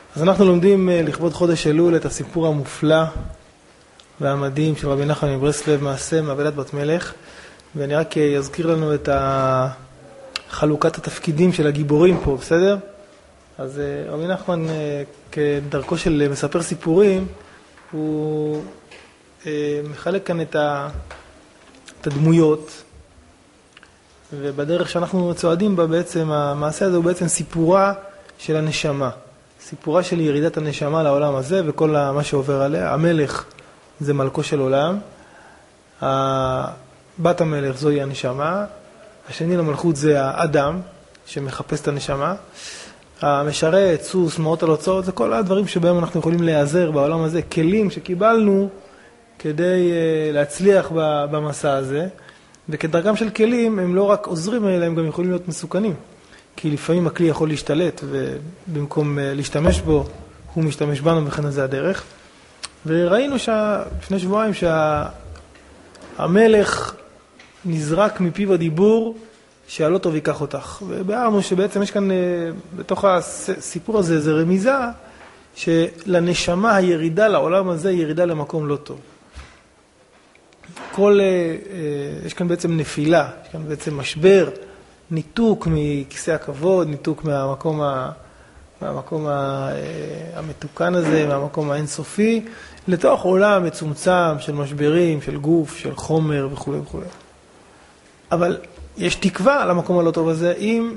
אז אנחנו לומדים לכבוד חודש אלול את הסיפור המופלא והמדהים של רבי נחמן מברסלב, מעשה מאבלת בת מלך, ואני רק אזכיר לנו את חלוקת התפקידים של הגיבורים פה, בסדר? אז רבי נחמן, כדרכו של מספר סיפורים, הוא מחלק כאן את הדמויות, ובדרך שאנחנו צועדים בה בעצם, המעשה הזה הוא בעצם סיפורה של הנשמה. סיפורה של ירידת הנשמה לעולם הזה וכל מה שעובר עליה. המלך זה מלכו של עולם, בת המלך זוהי הנשמה, השני למלכות זה האדם שמחפש את הנשמה, המשרת, סוס, מעות על הוצאות, זה כל הדברים שבהם אנחנו יכולים להיעזר בעולם הזה, כלים שקיבלנו כדי להצליח במסע הזה, וכדרכם של כלים הם לא רק עוזרים אלא הם גם יכולים להיות מסוכנים, כי לפעמים הכלי יכול להשתלט ובמקום להשתמש בו הוא משתמש בנו וכן זה הדרך. וראינו לפני שבועיים שהמלך נזרק מפיו הדיבור שהלא טוב ייקח אותך, ובארנו שבעצם יש כאן בתוך הסיפור הזה איזו רמיזה שלנשמה הירידה לעולם הזה היא ירידה למקום לא טוב. יש כאן בעצם נפילה, יש כאן בעצם משבר, ניתוק מכיסא הכבוד, ניתוק מהמקום המתוקן הזה, מהמקום האינסופי, לתוך עולם מצומצם של משברים, של גוף, של חומר וכו' וכו'. אבל יש תקווה למקום הלא טוב הזה, אם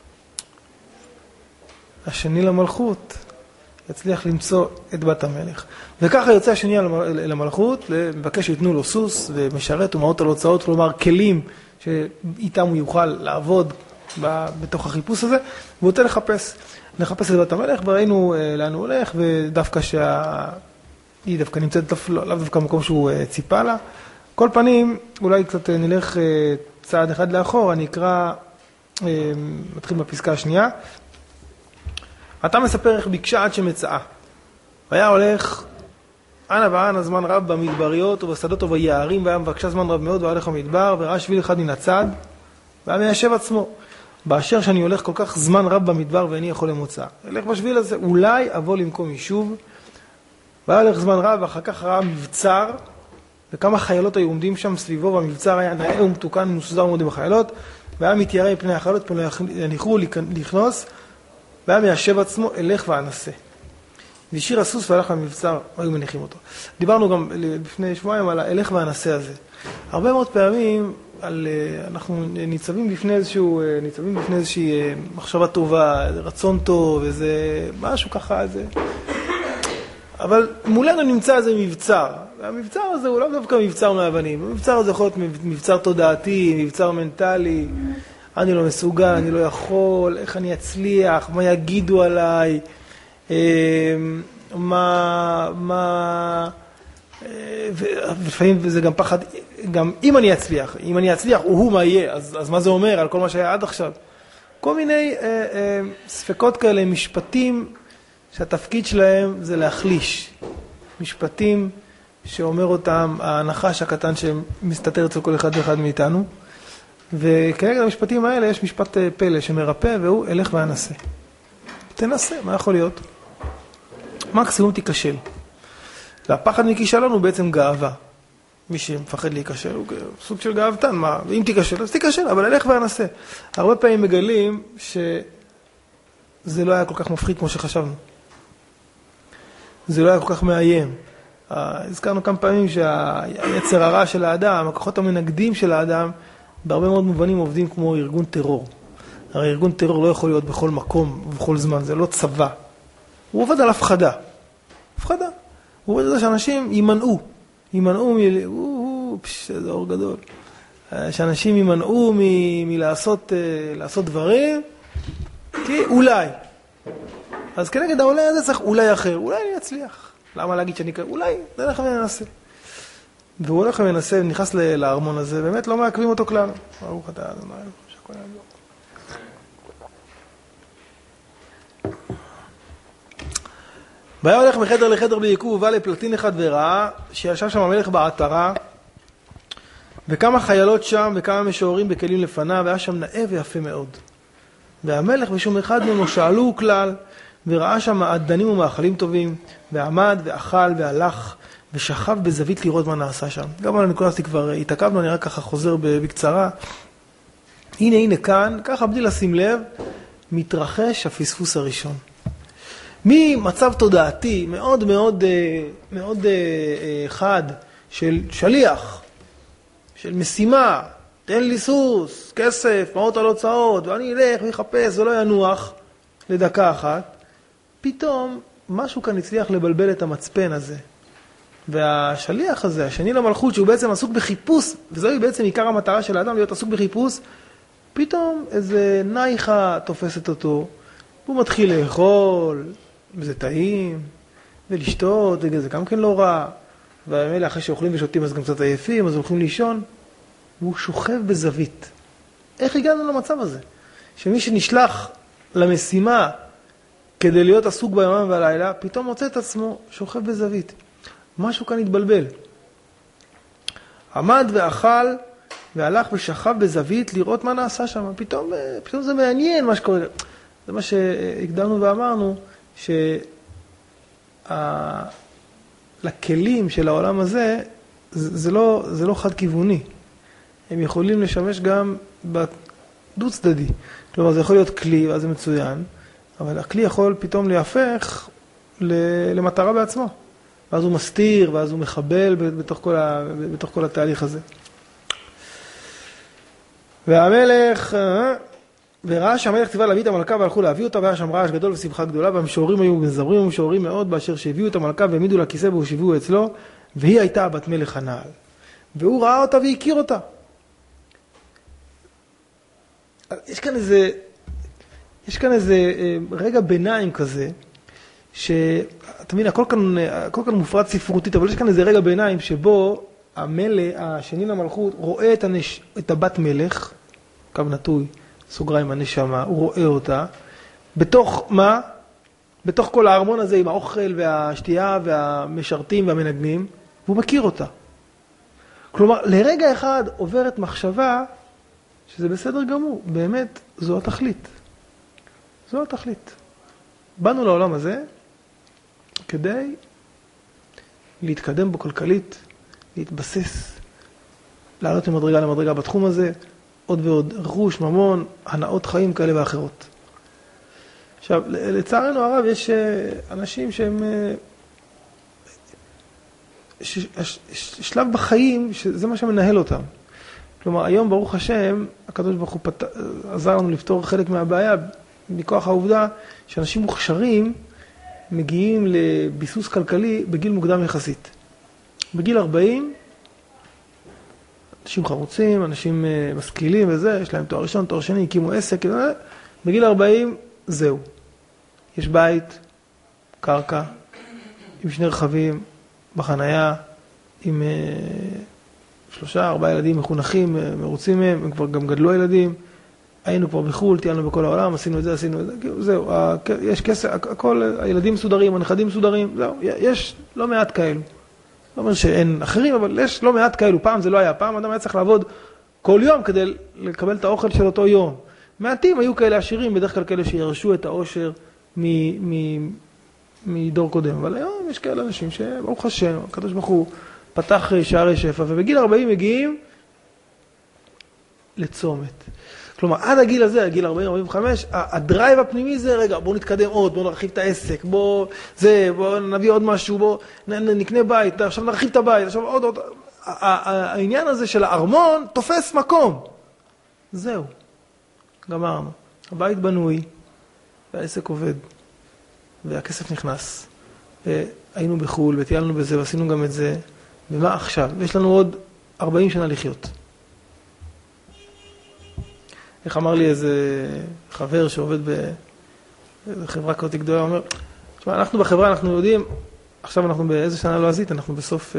השני למלכות יצליח למצוא את בת המלך. וככה יוצא השני למלכות, מבקש שיתנו לו סוס ומשרת ומעות על הוצאות, כלומר כלים שאיתם הוא יוכל לעבוד בתוך החיפוש הזה, והוא רוצה לחפש את בת המלך, וראינו לאן הוא הולך, ודווקא היא דווקא נמצאת לאו דווקא במקום שהוא ציפה לה. כל פנים, אולי קצת נלך צעד אחד לאחור, אני אקרא, מתחיל בפסקה השנייה. אתה מספר איך ביקשה עד שמצאה. והיה הולך אנה ואנה זמן רב במדבריות ובשדות וביערים, והיה מבקשה זמן רב מאוד, והלך המדבר, וראה שביל אחד מן הצד, והיה מיישב עצמו. באשר שאני הולך כל כך זמן רב במדבר ואיני יכול למוצא. הלך בשביל הזה, אולי אבוא למקום יישוב, והיה הולך זמן רב, ואחר כך ראה מבצר, וכמה חיילות היו עומדים שם סביבו, והמבצר היה נאה ומתוקן ומסודר מאוד עם החיילות, והיה מתיירא מפני החיילות, פנו יניחו לכנוס, והיה מיישב עצמו, אלך ואנסה. והשאיר הסוס והלך למבצר, היו מניחים אותו. דיברנו גם לפני שבועיים על האלך והנסה הזה. הרבה מאוד פעמים אנחנו ניצבים בפני איזושהי מחשבה טובה, רצון טוב, איזה משהו ככה, אבל מולנו נמצא איזה מבצר. והמבצר הזה הוא לא דווקא מבצר מאבנים. המבצר הזה יכול להיות מבצר תודעתי, מבצר מנטלי. אני לא מסוגל, אני לא יכול, איך אני אצליח, מה יגידו עליי, ולפעמים זה גם פחד, גם אם אני אצליח, הוא מה יהיה, אז מה זה אומר על כל מה שהיה עד עכשיו? כל מיני ספקות כאלה, משפטים שהתפקיד שלהם זה להחליש. משפטים שאומר אותם הנחש הקטן שמסתתר אצל כל אחד ואחד מאיתנו. וכנגד המשפטים האלה יש משפט פלא שמרפא, והוא אלך ואנסה. תנסה, מה יכול להיות? מקסימום תיכשל. והפחד מכישלון הוא בעצם גאווה. מי שמפחד להיכשל הוא סוג של גאוותן. אם תיכשל, אז תיכשל, אבל אלך ואנסה. הרבה פעמים מגלים שזה לא היה כל כך מפחיד כמו שחשבנו. זה לא היה כל כך מאיים. הזכרנו כמה פעמים שהיצר הרע של האדם, הכוחות המנגדים של האדם, בהרבה מאוד מובנים עובדים כמו ארגון טרור. הרי ארגון טרור לא יכול להיות בכל מקום ובכל זמן, זה לא צבא. הוא עובד על הפחדה. הפחדה. הוא עובד על זה שאנשים יימנעו זה אור גדול. שאנשים יימנעו מלעשות דברים, כי אולי. אז כנגד האולי הזה צריך אולי אחר. אולי אני אצליח. למה להגיד שאני אולי, זה הולך וננסה. והוא הולך ומנסה, ונכנס לארמון הזה, באמת לא מעכבים אותו כלל. ברוך אתה, אדוני, שהכל יעבור. והיה הולך מחדר לחדר ביקום, ובא לפלטין אחד וראה, שישב שם המלך בעטרה, וכמה חיילות שם, וכמה משוררים בכלים לפניו, והיה שם נאה ויפה מאוד. והמלך ושום אחד ממנו שאלו כלל, וראה שם מעדנים ומאכלים טובים, ועמד ואכל והלך, ושכב בזווית לראות מה נעשה שם. גם על הנקודה הזאת כבר התעכבנו, אני רק ככה חוזר בקצרה. הנה כאן, ככה בלי לשים לב, מתרחש הפספוס הראשון. ממצב תודעתי מאוד מאוד מאוד חד של שליח, של משימה, תן לי סוס, כסף, מעות על הוצאות, ואני אלך ויחפש ולא ינוח לדקה אחת, פתאום משהו כאן הצליח לבלבל את המצפן הזה. והשליח הזה, השני למלכות, שהוא בעצם עסוק בחיפוש, וזוהי בעצם עיקר המטרה של האדם, להיות עסוק בחיפוש, פתאום איזה נייחה תופסת אותו, והוא מתחיל לאכול, וזה טעים, ולשתות, וזה גם כן לא רע, והאלה אחרי שאוכלים ושותים אז גם קצת עייפים, אז הולכים לישון, והוא שוכב בזווית. איך הגענו למצב הזה? שמי שנשלח למשימה כדי להיות עסוק ביומם והלילה, פתאום מוצא את עצמו שוכב בזווית. משהו כאן התבלבל. עמד ואכל והלך ושכב בזווית לראות מה נעשה שם. פתאום זה מעניין מה שקורה. זה מה שהקדמנו ואמרנו, לכלים של העולם הזה, זה לא חד כיווני. הם יכולים לשמש גם בדו צדדי. כלומר, זה יכול להיות כלי, ואז זה מצוין, אבל הכלי יכול פתאום להפך למטרה בעצמו. ואז הוא מסתיר, ואז הוא מחבל בתוך כל התהליך הזה. והמלך, וראה שהמלך ציווה להביא את המלכה והלכו להביא אותה, והיה שם רעש גדול ושמחה גדולה, והמשוררים היו מזמרים ומשוררים מאוד, באשר שהביאו את המלכה והעמידו לכיסא והושיבוהו אצלו, והיא הייתה בת מלך הנעל. והוא ראה אותה והכיר אותה. יש כאן איזה רגע ביניים כזה, אתה מבין, הכל כאן מופרד ספרותית, אבל יש כאן איזה רגע ביניים שבו המלך, השני למלכות, רואה את הבת מלך, קו נטוי, סוגריים הנשמה, הוא רואה אותה, בתוך מה? בתוך כל הארמון הזה עם האוכל והשתייה והמשרתים והמנגנים, והוא מכיר אותה. כלומר, לרגע אחד עוברת מחשבה שזה בסדר גמור, באמת זו התכלית. זו התכלית. באנו לעולם הזה כדי להתקדם בו כלכלית, להתבסס, לעלות ממדרגה למדרגה בתחום הזה, עוד ועוד רכוש, ממון, הנאות חיים כאלה ואחרות. עכשיו, לצערנו הרב יש אנשים שהם שלב בחיים, שזה מה שמנהל אותם. כלומר, היום ברוך השם, הקדוש ברוך הוא עזר לנו לפתור חלק מהבעיה, מכוח העובדה שאנשים מוכשרים מגיעים לביסוס כלכלי בגיל מוקדם יחסית. בגיל 40, אנשים חרוצים, אנשים משכילים וזה, יש להם תואר ראשון, תואר שני, הקימו עסק, בגיל 40, זהו. יש בית, קרקע, עם 2 רכבים, בחנייה, עם 3-4 ילדים מחונכים, מרוצים מהם, הם כבר גם גדלו ילדים, היינו כבר בחול, טיילנו בכל העולם, עשינו את זה, זהו, יש כסף, הכל, הילדים מסודרים, הנכדים מסודרים, זהו, יש לא מעט כאלו. לא אומר שאין אחרים, אבל יש לא מעט כאלו. פעם זה לא היה, פעם אדם היה צריך לעבוד כל יום כדי לקבל את האוכל של אותו יום. מעטים היו כאלה עשירים, בדרך כלל כאלה שירשו את העושר מדור קודם. אבל היום יש כאלה אנשים שברוך השם, הקדוש ברוך הוא פתח שערי שפע, ובגיל 40 מגיעים לצומת. כלומר, עד הגיל הזה, הגיל 40-45, הדרייב הפנימי זה, רגע, בואו נתקדם עוד, בואו נרחיב את העסק, בואו נביא עוד משהו, בואו נקנה בית, עכשיו נרחיב את הבית, עכשיו עוד. העניין הזה של הארמון תופס מקום. זהו, גמרנו. הבית בנוי, והעסק עובד, והכסף נכנס. היינו בחול, וטיילנו בזה, ועשינו גם את זה. ומה עכשיו? יש לנו עוד 40 שנה לחיות. איך אמר לי איזה חבר שעובד בחברה כזאת גדולה, אומר, תשמע, אנחנו בחברה, אנחנו יודעים, עכשיו אנחנו באיזה שנה לא עזית, אנחנו בסוף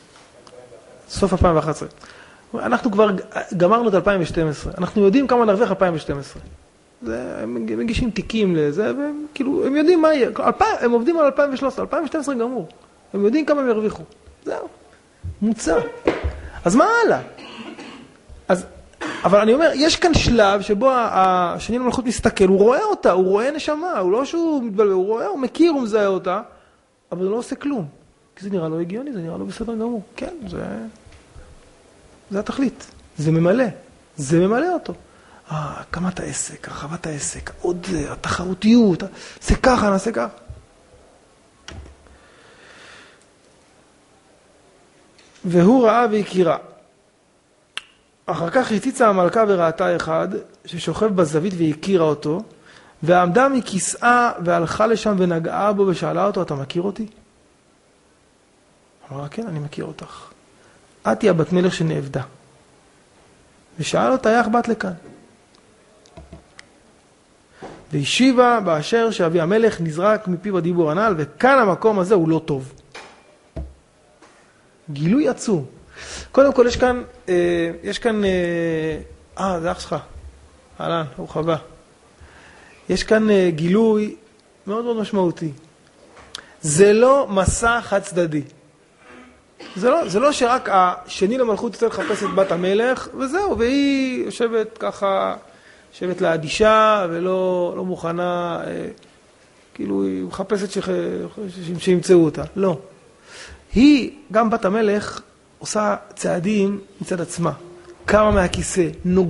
2011. אנחנו כבר גמרנו את 2012, אנחנו יודעים כמה נרוויח 2012. הם מגישים תיקים לזה, והם כאילו, הם יודעים מה יהיה, הם עובדים על 2013, 2012 גמור, הם יודעים כמה הם ירוויחו. זהו, מוצא. אז מה הלאה? אז אבל אני אומר, יש כאן שלב שבו השני למלכות מסתכל, הוא רואה אותה, הוא רואה נשמה, הוא לא שהוא מתבלבל, הוא רואה, הוא מכיר, הוא מזהה אותה, אבל הוא לא עושה כלום. כי זה נראה לו הגיוני, זה נראה לו בסדר גמור. כן, זה התכלית. זה ממלא. זה ממלא אותו. הקמת העסק, הרחבת העסק, עוד התחרותיות, זה ככה, נעשה ככה. והוא ראה והכירה. אחר כך הציצה המלכה וראתה אחד ששוכב בזווית והכירה אותו, ועמדה מכיסאה והלכה לשם ונגעה בו ושאלה אותו, אתה מכיר אותי? אמרה, כן, אני מכיר אותך. את היא הבת מלך שנעבדה. ושאל אותה, איך באת לכאן? והשיבה באשר שאבי המלך נזרק מפיו הדיבור הנ"ל, וכאן המקום הזה הוא לא טוב. גילוי עצום. קודם כל יש כאן, זה אח שלך. אהלן, ברוך הבא. יש כאן גילוי מאוד מאוד משמעותי. זה לא מסע חד צדדי. זה לא שרק השני למלכות יוצא לחפש את בת המלך, וזהו, והיא יושבת ככה, יושבת לה אדישה, ולא מוכנה, כאילו היא מחפשת שימצאו אותה. לא. היא, גם בת המלך, עושה צעדים מצד עצמה. קמה מהכיסא,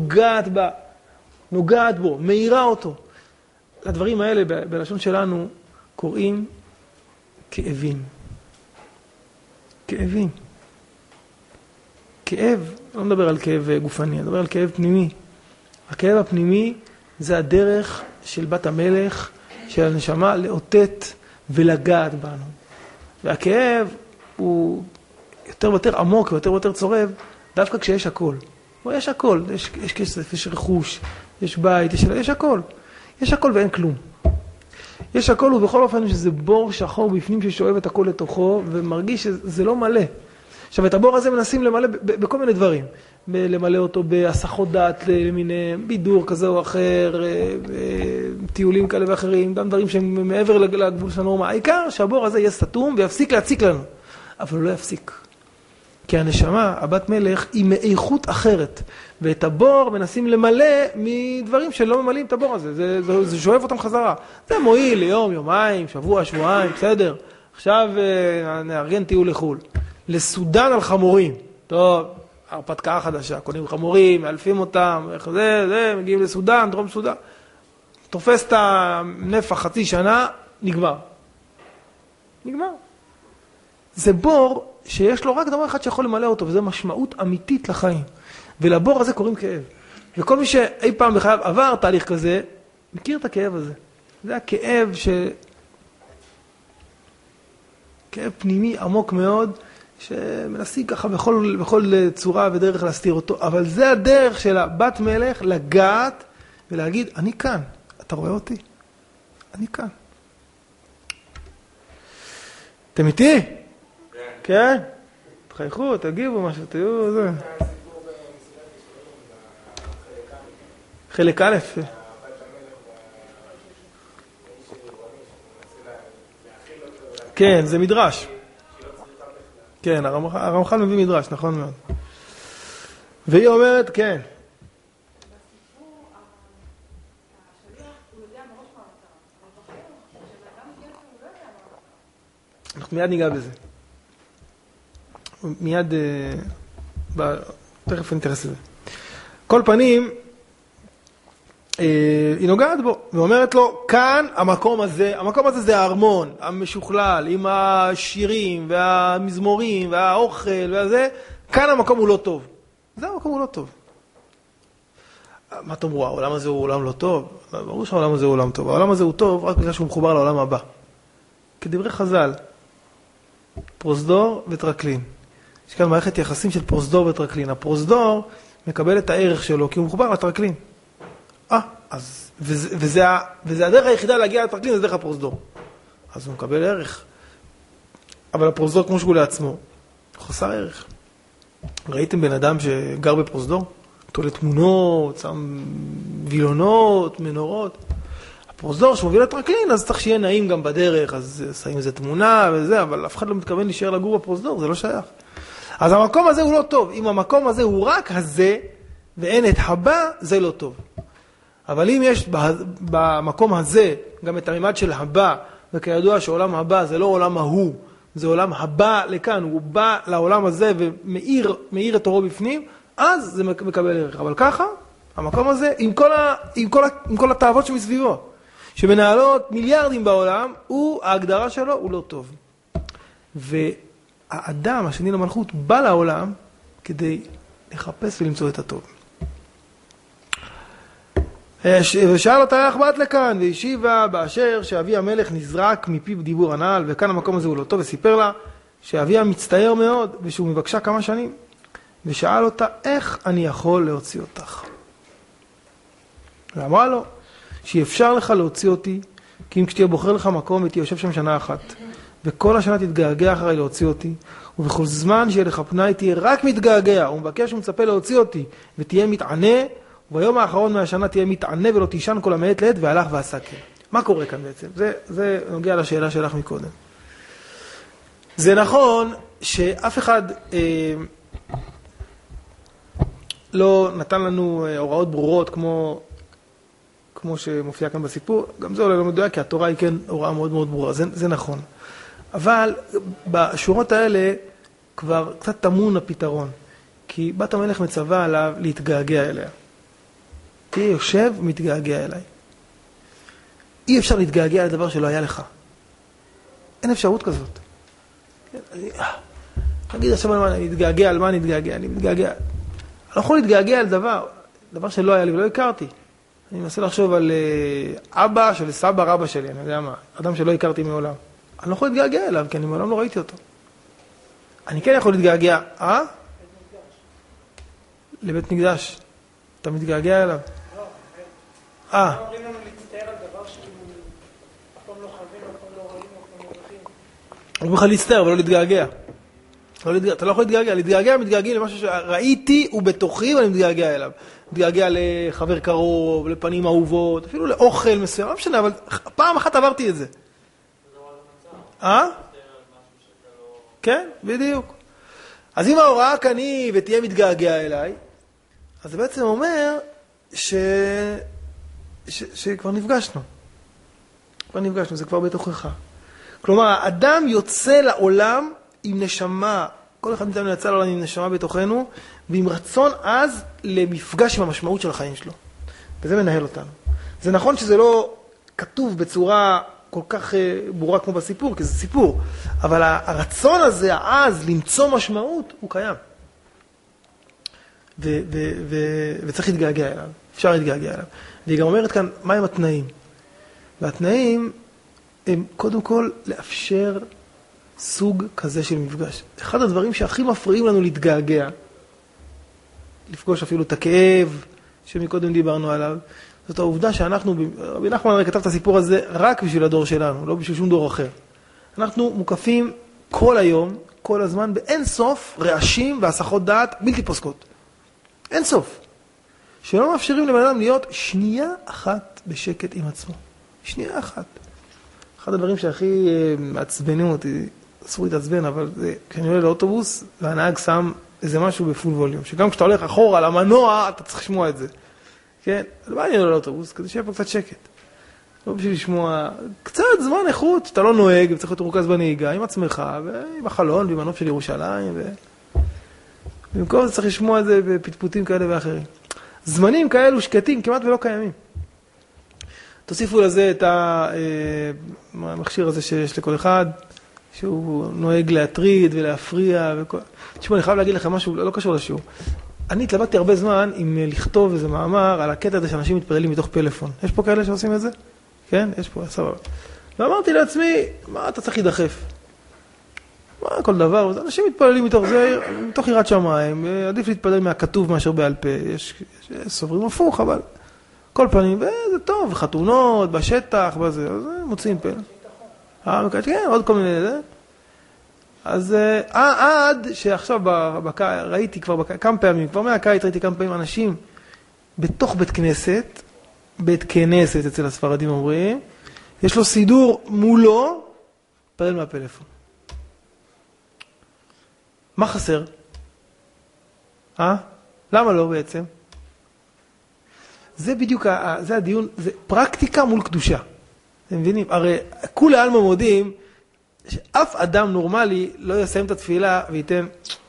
נוגעת בו, מאירה אותו. לדברים האלה, בלשון שלנו, קוראים כאבים. כאבים. כאב, לא מדבר על כאב גופני, אני מדבר על כאב פנימי. הכאב הפנימי זה הדרך של בת המלך, של הנשמה, לאותת ולגעת בנו. והכאב הוא יותר ויותר עמוק ויותר ויותר צורב, דווקא כשיש הכל. יש הכל, יש כסף, יש רכוש, יש בית, יש הכל. יש הכל ואין כלום. יש הכל ובכל אופן שזה בור שחור בפנים ששואב את הכל לתוכו ומרגיש שזה לא מלא. עכשיו את הבור הזה מנסים למלא בכל מיני דברים. למלא אותו בהסחות דעת למיניהם, בידור כזה או אחר, טיולים כאלה ואחרים, גם דברים שהם מעבר לגבול של הנורמה. העיקר שהבור הזה יהיה סתום ויפסיק להציק לנו. אבל הוא לא יפסיק. כי הנשמה, הבת מלך, היא מאיכות אחרת. ואת הבור מנסים למלא מדברים שלא ממלאים את הבור הזה. זה שואב אותם חזרה. זה מועיל ליום, יומיים, שבוע, שבועיים, בסדר. עכשיו נארגן טיול לחול. לסודן על חמורים. טוב, הרפתקה חדשה. קונים חמורים, מאלפים אותם, מגיעים לסודן, דרום סודן. תופס את הנפח חצי שנה, נגמר. זה בור שיש לו רק דבר אחד שיכול למלא אותו, וזה משמעות אמיתית לחיים. ולבור הזה קוראים כאב. וכל מי שאי פעם בחייו עבר תהליך כזה, מכיר את הכאב הזה. זה הכאב כאב פנימי עמוק מאוד, שמנסים ככה בכל צורה ודרך להסתיר אותו. אבל זה הדרך של הבת מלך לגעת ולהגיד, אני כאן. אתה רואה אותי? אני כאן. אתם איתי? כן? תחייכו, תגיבו משהו, תהיו זה. חלק א'. כן, זה מדרש. כן, הרמח"ל מביא מדרש, נכון מאוד. והיא אומרת, כן. אנחנו מיד ניגע בזה. מיד, תכף נתייחס לזה. כל פנים, היא נוגעת בו, ואומרת לו, כאן המקום הזה זה הארמון, המשוכלל, עם השירים והמזמורים והאוכל והזה, כאן המקום הוא לא טוב. זה המקום הוא לא טוב. מה תאמרו, העולם הזה הוא עולם לא טוב? ברור שהעולם הזה הוא עולם טוב. העולם הזה הוא טוב רק בגלל שהוא מחובר לעולם הבא. כדברי חז"ל, פרוזדור וטרקלין. יש כאן מערכת יחסים של פרוזדור וטרקלין. הפרוזדור מקבל את הערך שלו כי הוא מחובר לטרקלין. וזה הדרך היחידה להגיע לטרקלין, זה דרך הפרוזדור. אז הוא מקבל ערך. אבל הפרוזדור כמו שהוא לעצמו, חסר ערך. ראיתם בן אדם שגר בפרוזדור? תולה תמונות, שם וילונות, מנורות. הפרוזדור שמוביל לטרקלין, אז צריך שיהיה נעים גם בדרך, אז שמים איזה תמונה וזה, אבל אף אחד לא מתכוון להישאר לגור בפרוזדור, זה לא שייך. אז המקום הזה הוא לא טוב. אם המקום הזה הוא רק הזה, ואין את הבא, זה לא טוב. אבל אם יש במקום הזה גם את הממד של הבא, וכידוע שעולם הבא זה לא עולם ההוא, זה עולם הבא לכאן, הוא בא לעולם הזה ומאיר את אורו בפנים, אז זה מקבל ערך. אבל ככה, המקום הזה, עם כל התאוות שמסביבו, שמנהלות מיליארדים בעולם, ההגדרה שלו הוא לא טוב. והאדם, השני למלכות, בא לעולם כדי לחפש ולמצוא את הטוב. ושאל אותה איך באת לכאן, והשיבה באשר שאבי המלך נזרק מפיו דיבור הנעל, וכאן המקום הזה הוא לא טוב, וסיפר לה שאביה מצטער מאוד, ושהוא מבקשה כמה שנים, ושאל אותה איך אני יכול להוציא אותך. ואמרה לו שאפשר לך להוציא אותי, כי אם כשתהיה בוחר לך מקום ותהיה יושב שם שנה אחת, וכל השנה תתגעגע אחרי להוציא אותי, ובכל זמן שיהיה לך פנאי תהיה רק מתגעגע, ומבקש ומצפה להוציא אותי, ותהיה מתענה, וביום האחרון מהשנה תהיה מתענה ולא תישן כל המעת לעת, והלך ועשה כן. מה קורה כאן בעצם? זה נוגע לשאלה שלך מקודם. זה נכון שאף אחד לא נתן לנו הוראות ברורות כמו שמופיע כאן בסיפור. גם זה אולי לא מדויק, כי התורה היא כן הוראה מאוד מאוד ברורה. זה נכון. אבל בשורות האלה כבר קצת תמון הפתרון. כי בת המלך מצווה עליו להתגעגע אליה. תהיה יושב ומתגעגע אליי. אי אפשר להתגעגע לדבר שלא היה לך. אין אפשרות כזאת. תגיד עכשיו על מה אני מתגעגע? אני מתגעגע. אני לא יכול להתגעגע על דבר שלא היה לי ולא הכרתי. אני מנסה לחשוב על אבא של סבא רבא שלי, אני יודע מה, אדם שלא הכרתי מעולם. אני לא יכול להתגעגע אליו, כי אני מעולם לא ראיתי אותו. אני כן יכול להתגעגע, לבית מקדש. אתה מתגעגע אליו? לא אומרים לנו להצטער על דבר שהוא אף פעם לא חווים, אף פעם לא רואים, אף פעם לא הולכים. הוא בכלל להצטער ולא להתגעגע. אתה לא יכול להתגעגע, מתגעגע למשהו שראיתי ובתוכי ואני מתגעגע אליו. מתגעגע לחבר קרוב, לפנים אהובות, אפילו לאוכל מסוים, לא משנה, אבל פעם אחת עברתי את זה. כן, בדיוק. אז אם ההוראה כאן היא ותהיה מתגעגע אליי, אז זה בעצם אומר שכבר נפגשנו. זה כבר בתוכך. כלומר, האדם יוצא לעולם עם נשמה, כל אחד מאיתנו יצא לעולם עם נשמה בתוכנו, ועם רצון אז למפגש עם המשמעות של החיים שלו. וזה מנהל אותנו. זה נכון שזה לא כתוב בצורה כל כך ברורה כמו בסיפור, כי זה סיפור, אבל הרצון הזה, אז למצוא משמעות, הוא קיים. וצריך להתגעגע אליו, אפשר להתגעגע אליו. והיא גם אומרת כאן, מה הם התנאים? והתנאים הם קודם כל לאפשר סוג כזה של מפגש. אחד הדברים שהכי מפריעים לנו להתגעגע, לפגוש אפילו את הכאב שמקודם דיברנו עליו, זאת העובדה שאנחנו, רבי נחמן הרי כתב את הסיפור הזה רק בשביל הדור שלנו, לא בשביל שום דור אחר. אנחנו מוקפים כל היום, כל הזמן, באין סוף רעשים והסחות דעת בלתי פוסקות. אין סוף. שלא מאפשרים לבן אדם להיות שנייה אחת בשקט עם עצמו. שנייה אחת. אחד הדברים שהכי מעצבנים אותי, אסור להתעצבן, אבל זה, כשאני עולה לאוטובוס, והנהג שם איזה משהו בפול ווליום, שגם כשאתה הולך אחורה למנוע, אתה צריך לשמוע את זה. כן? אז מה אני עולה לאוטובוס? כדי שיהיה פה קצת שקט. לא בשביל לשמוע קצת זמן איכות, שאתה לא נוהג, וצריך להיות מרוכז בנהיגה, עם עצמך, ועם החלון, ועם הנוף של ירושלים, במקום זה צריך לשמוע את זה בפטפוטים כאלה ואחרים. זמנים כאלו שקטים כמעט ולא קיימים. תוסיפו לזה את המכשיר הזה שיש לכל אחד, שהוא נוהג להטריד ולהפריע. תשמעו, אני חייב להגיד לכם משהו, לא קשור לשיעור. אני התלבטתי הרבה זמן עם לכתוב איזה מאמר על הקטע הזה שאנשים מתפללים מתוך פלאפון. יש פה כאלה שעושים את זה? כן? יש פה, סבבה. ואמרתי לעצמי, מה אתה צריך להידחף? מה כל דבר? אנשים מתפללים מתוך זה, מתוך יראת שמיים. עדיף להתפלל מהכתוב מאשר בעל פה. יש סוברים הפוך, אבל כל פנים, וזה טוב, חתונות, בשטח, בזה, אז מוצאים פה. כן, עוד כל מיני זה. אז עד שעכשיו ראיתי כבר כמה פעמים, כבר מהקיץ ראיתי כמה פעמים אנשים בתוך בית כנסת אצל הספרדים אומרים, יש לו סידור מולו, פרל מהפלאפון. מה חסר? למה לא בעצם? זה בדיוק, זה הדיון, זה פרקטיקה מול קדושה. אתם מבינים? הרי כולי עלמא מודים שאף אדם נורמלי לא יסיים את התפילה וייתן,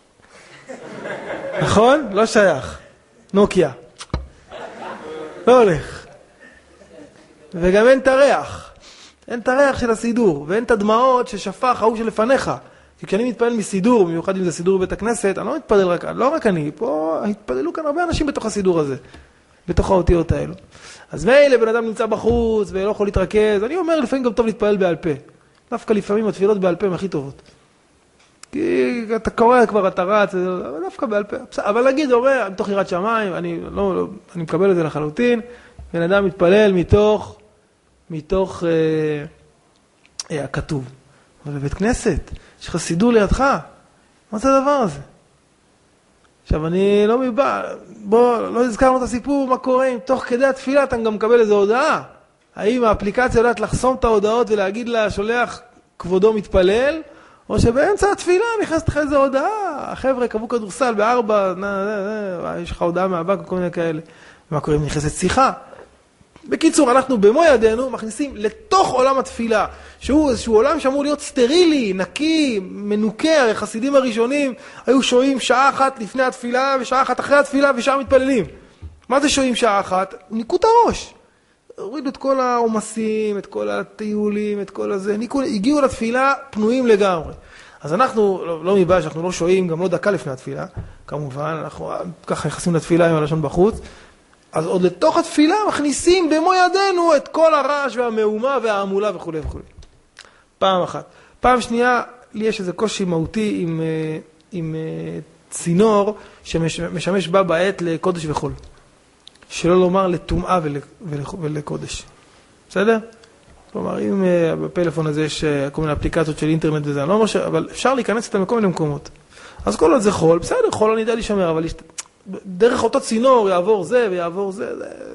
נכון? לא שייך. נוקיה. לא הולך. וגם אין את הריח. אין את הריח של הסידור, ואין את הדמעות ששפך ההוא שלפניך. כי כשאני מתפלל מסידור, במיוחד אם זה סידור בבית הכנסת, אני לא מתפלל רק, לא רק אני, פה התפללו כאן הרבה אנשים בתוך הסידור הזה, בתוך האותיות האלו. אז מילא בן אדם נמצא בחוץ ולא יכול להתרכז, אני אומר לפעמים גם טוב להתפלל בעל פה. דווקא לפעמים התפילות בעל פה הן הכי טובות. כי אתה קורא כבר, אתה רץ, דווקא בעל פה. אבל נגיד, אומר, מתוך יראת שמיים, אני מקבל את זה לחלוטין, בן אדם מתפלל מתוך הכתוב. אבל בבית כנסת, יש לך סידור לידך, מה זה הדבר הזה? עכשיו, אני לא לא הזכרנו את הסיפור, מה קורה אם תוך כדי התפילה אתה גם מקבל איזו הודעה. האם האפליקציה יודעת לחסום את ההודעות ולהגיד לה, שולח כבודו מתפלל, או שבאמצע התפילה נכנסת לך איזו הודעה, החבר'ה קבעו כדורסל ב4, יש לך הודעה מהבנק וכל מיני כאלה. מה קורה אם נכנסת שיחה? בקיצור, אנחנו במו ידינו מכניסים לתוך עולם התפילה, שהוא איזשהו עולם שאמור להיות סטרילי, נקי, מנוקה. הרי חסידים הראשונים היו שוהים שעה אחת לפני התפילה ושעה אחת אחרי התפילה ושעה מתפללים. מה זה שוהים שעה אחת? ניקו את הראש. הורידו את כל העומסים, את כל הטיולים, את כל הזה. הגיעו לתפילה פנויים לגמרי. אז אנחנו, לא מבעיה שאנחנו לא שוהים, גם לא דקה לפני התפילה, כמובן, אנחנו ככה נכנסים לתפילה עם הלשון בחוץ. אז עוד לתוך התפילה מכניסים במו ידינו את כל הרעש והמהומה והעמולה וכו' וכו'. פעם אחת. פעם שנייה, לי יש איזה קושי מהותי עם צינור שמשמש בה בעת לקודש וחול. שלא לומר לטומאה ולקודש. בסדר? כלומר, אם בפלאפון הזה יש כל מיני אפליקציות של אינטרנט וזה, אני לא אומר אבל אפשר להיכנס איתם לכל מיני מקומות. אז כל עוד זה חול, בסדר, חול אני יודע להישמר, אבל דרך אותו צינור יעבור זה ויעבור זה.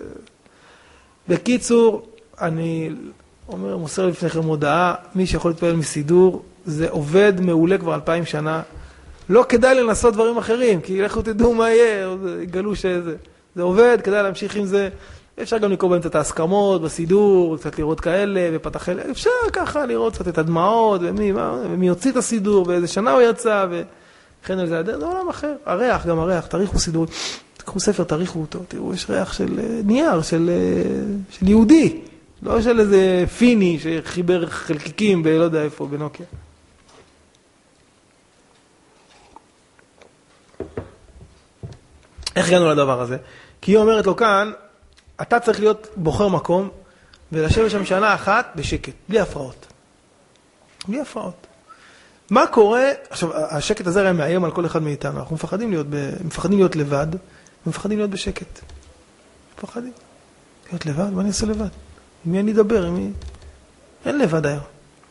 בקיצור, אני מוסר לפניכם הודעה, מי שיכול להתפעל מסידור, זה עובד מעולה כבר 2000 שנה. לא כדאי לנסות דברים אחרים, כי לכו תדעו מה יהיה, יגלו שזה. זה עובד, כדאי להמשיך עם זה. אפשר גם לקרוא באמצע את ההסכמות, בסידור, קצת לראות כאלה, ופתח אלה. אפשר ככה לראות קצת את הדמעות, ומי יוציא את הסידור, באיזה שנה הוא יצא, וכן על זה. זה עולם אחר. הריח, גם הריח, תאריכו סידור. תקחו ספר, תאריכו אותו. תראו, יש ריח של נייר, של יהודי. לא של איזה פיני שחיבר חלקיקים לא יודע איפה, בנוקיה. איך הגענו לדבר הזה? כי היא אומרת לו כאן, אתה צריך להיות בוחר מקום, ולשבת שם שנה אחת בשקט, בלי הפרעות. בלי הפרעות. מה קורה? עכשיו, השקט הזה הרי מאיים על כל אחד מאיתנו. אנחנו מפחדים להיות לבד, ומפחדים להיות בשקט. מפחדים. להיות לבד? מה אני אעשה לבד? עם מי אני אדבר? אין לבד היום.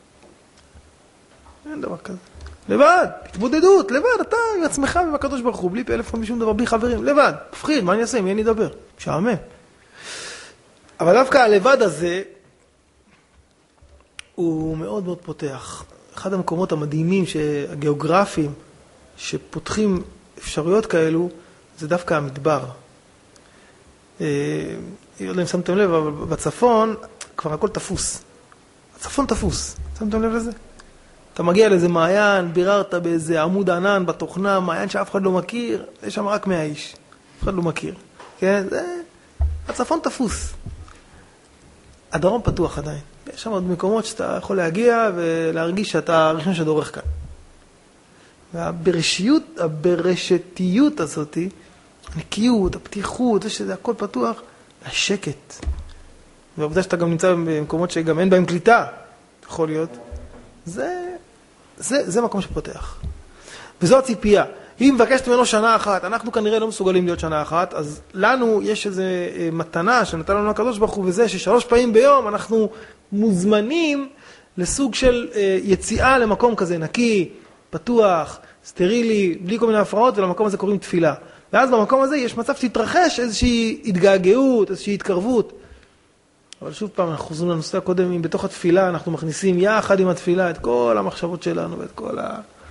אין דבר כזה. לבד, התמודדות, לבד, אתה עם עצמך ובקדוש ברוך הוא, בלי פלאפון, בשום דבר, בלי חברים, לבד, מפחיד, מה אני אעשה, מי אני אדבר? משעמם. אבל דווקא הלבד הזה, הוא מאוד מאוד פותח. אחד המקומות המדהימים, הגיאוגרפיים, שפותחים אפשרויות כאלו, זה דווקא המדבר. לא יודע אם שמתם לב, אבל בצפון כבר הכל תפוס. הצפון תפוס, שמתם לב לזה? אתה מגיע לאיזה מעיין, ביררת באיזה עמוד ענן בתוכנה, מעיין שאף אחד לא מכיר, יש שם רק 100 איש. אף אחד לא מכיר. כן? הצפון תפוס. הדרום פתוח עדיין. יש שם עוד מקומות שאתה יכול להגיע ולהרגיש שאתה הראשון שדורך כאן. והברשתיות הזאת, הנקיות, הפתיחות, זה שזה הכל פתוח, השקט. והעובדה שאתה גם נמצא במקומות שגם אין בהם קליטה, יכול להיות. זה מקום שפותח. וזו הציפייה. אם מבקשת ממנו שנה אחת, אנחנו כנראה לא מסוגלים להיות שנה אחת, אז לנו יש איזו מתנה שנתן לנו הקדוש ברוך הוא, וזה ש3 פעמים ביום אנחנו מוזמנים לסוג של יציאה למקום כזה נקי, פתוח, סטרילי, בלי כל מיני הפרעות, ולמקום הזה קוראים תפילה. ואז במקום הזה יש מצב שתתרחש איזושהי התגעגעות, איזושהי התקרבות. אבל שוב פעם, אנחנו חוזרים לנושא הקודם, אם בתוך התפילה אנחנו מכניסים יחד עם התפילה את כל המחשבות שלנו ואת כל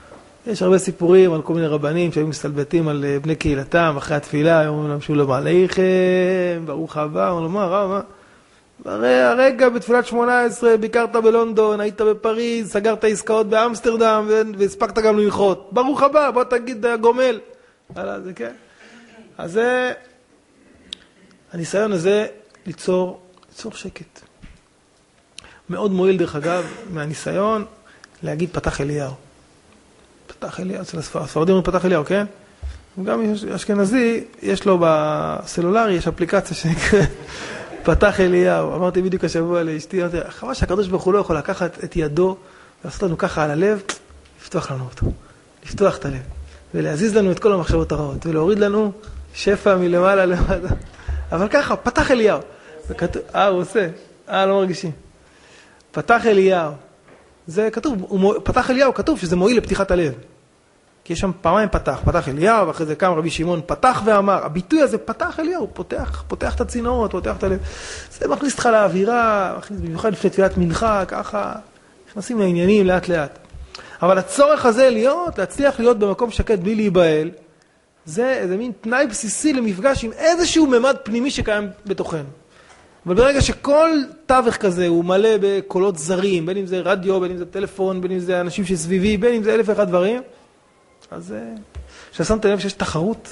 יש הרבה סיפורים על כל מיני רבנים שהיו מסתלבטים על בני קהילתם, אחרי התפילה, היו אומרים להם שולם עליכם, ברוך הבא, אומרים לו, מה, רב, מה? הרגע בתפילת 18 ביקרת בלונדון, היית בפריז, סגרת עסקאות באמסטרדם, והספקת גם לנחות. ברוך הבא, בוא תגיד גומל. זה כן. אז זה, הניסיון הזה ליצור שקט. מאוד מועיל דרך אגב, מהניסיון, להגיד פתח אליהו. פתח אליהו, אצל הספרדים אומרים פתח אליהו, כן? גם אשכנזי, יש לו בסלולרי, יש אפליקציה שנקראת פתח אליהו. אמרתי בדיוק השבוע לאשתי, חבל שהקדוש ברוך הוא לא יכול לקחת את ידו, לעשות לנו ככה על הלב, לפתוח לנו אותו. לפתוח את הלב. ולהזיז לנו את כל המחשבות הרעות, ולהוריד לנו שפע מלמעלה למטה. אבל ככה, פתח אליהו. הוא עושה. לא מרגישים. פתח אליהו. זה כתוב, פתח אליהו כתוב שזה מועיל לפתיחת הלב. כי יש שם פעמיים פתח אליהו, ואחרי זה קם רבי שמעון פתח ואמר. הביטוי הזה פתח אליהו, פותח את הצינורות, פותח את הלב. זה מכניס אותך לאווירה, מכניס במיוחד לפני תפילת מנחה, ככה, נכנסים לעניינים לאט לאט. אבל הצורך הזה להצליח להיות במקום שקט בלי להיבהל, זה מין תנאי בסיסי למפגש עם איזשהו ממד פנימי שקיים בתוכנו. אבל ברגע שכל תווך כזה הוא מלא בקולות זרים, בין אם זה רדיו, בין אם זה טלפון, בין אם זה אנשים שסביבי, בין אם זה 1001 דברים, אז כששמת לב שיש תחרות,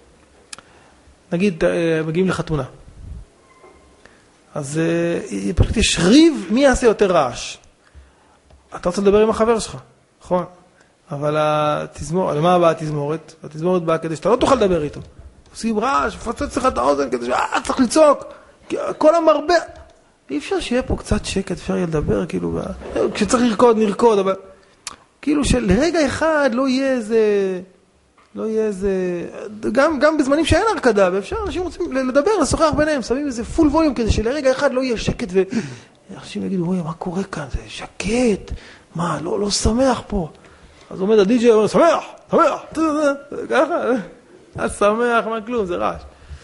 נגיד מגיעים לחתונה, אז פשוט יש ריב מי יעשה יותר רעש. אתה רוצה לדבר עם החבר שלך, נכון? אבל התזמורת, למה הבאה התזמורת? התזמורת באה כדי שאתה לא תוכל לדבר איתו. עושים רעש, פוצץ לך את האוזן כדי צריך לצעוק. כל המרבה, אי אפשר שיהיה פה קצת שקט, אפשר יהיה לדבר, כאילו, כשצריך נרקוד, אבל כאילו שלרגע אחד לא יהיה איזה, גם בזמנים שאין הרקדה, ואפשר, אנשים רוצים לדבר, לשוחח ביניהם, שמים איזה פול ווליום כדי שלרגע אחד לא יהיה שקט, ואנשים יגידו, אוי, מה קורה כאן? זה שקט, מה, לא שמח פה. אז עומד הדי-ג'יי, אומר, שמח, ככה, אז שמח, מה כלום, זה רעש.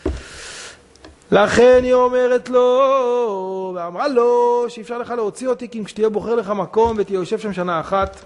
לכן היא אומרת לו, ואמרה לו, שאי אפשר לך להוציא אותי, כי אם כשתהיה בוחר לך מקום ותהיה יושב שם שנה אחת,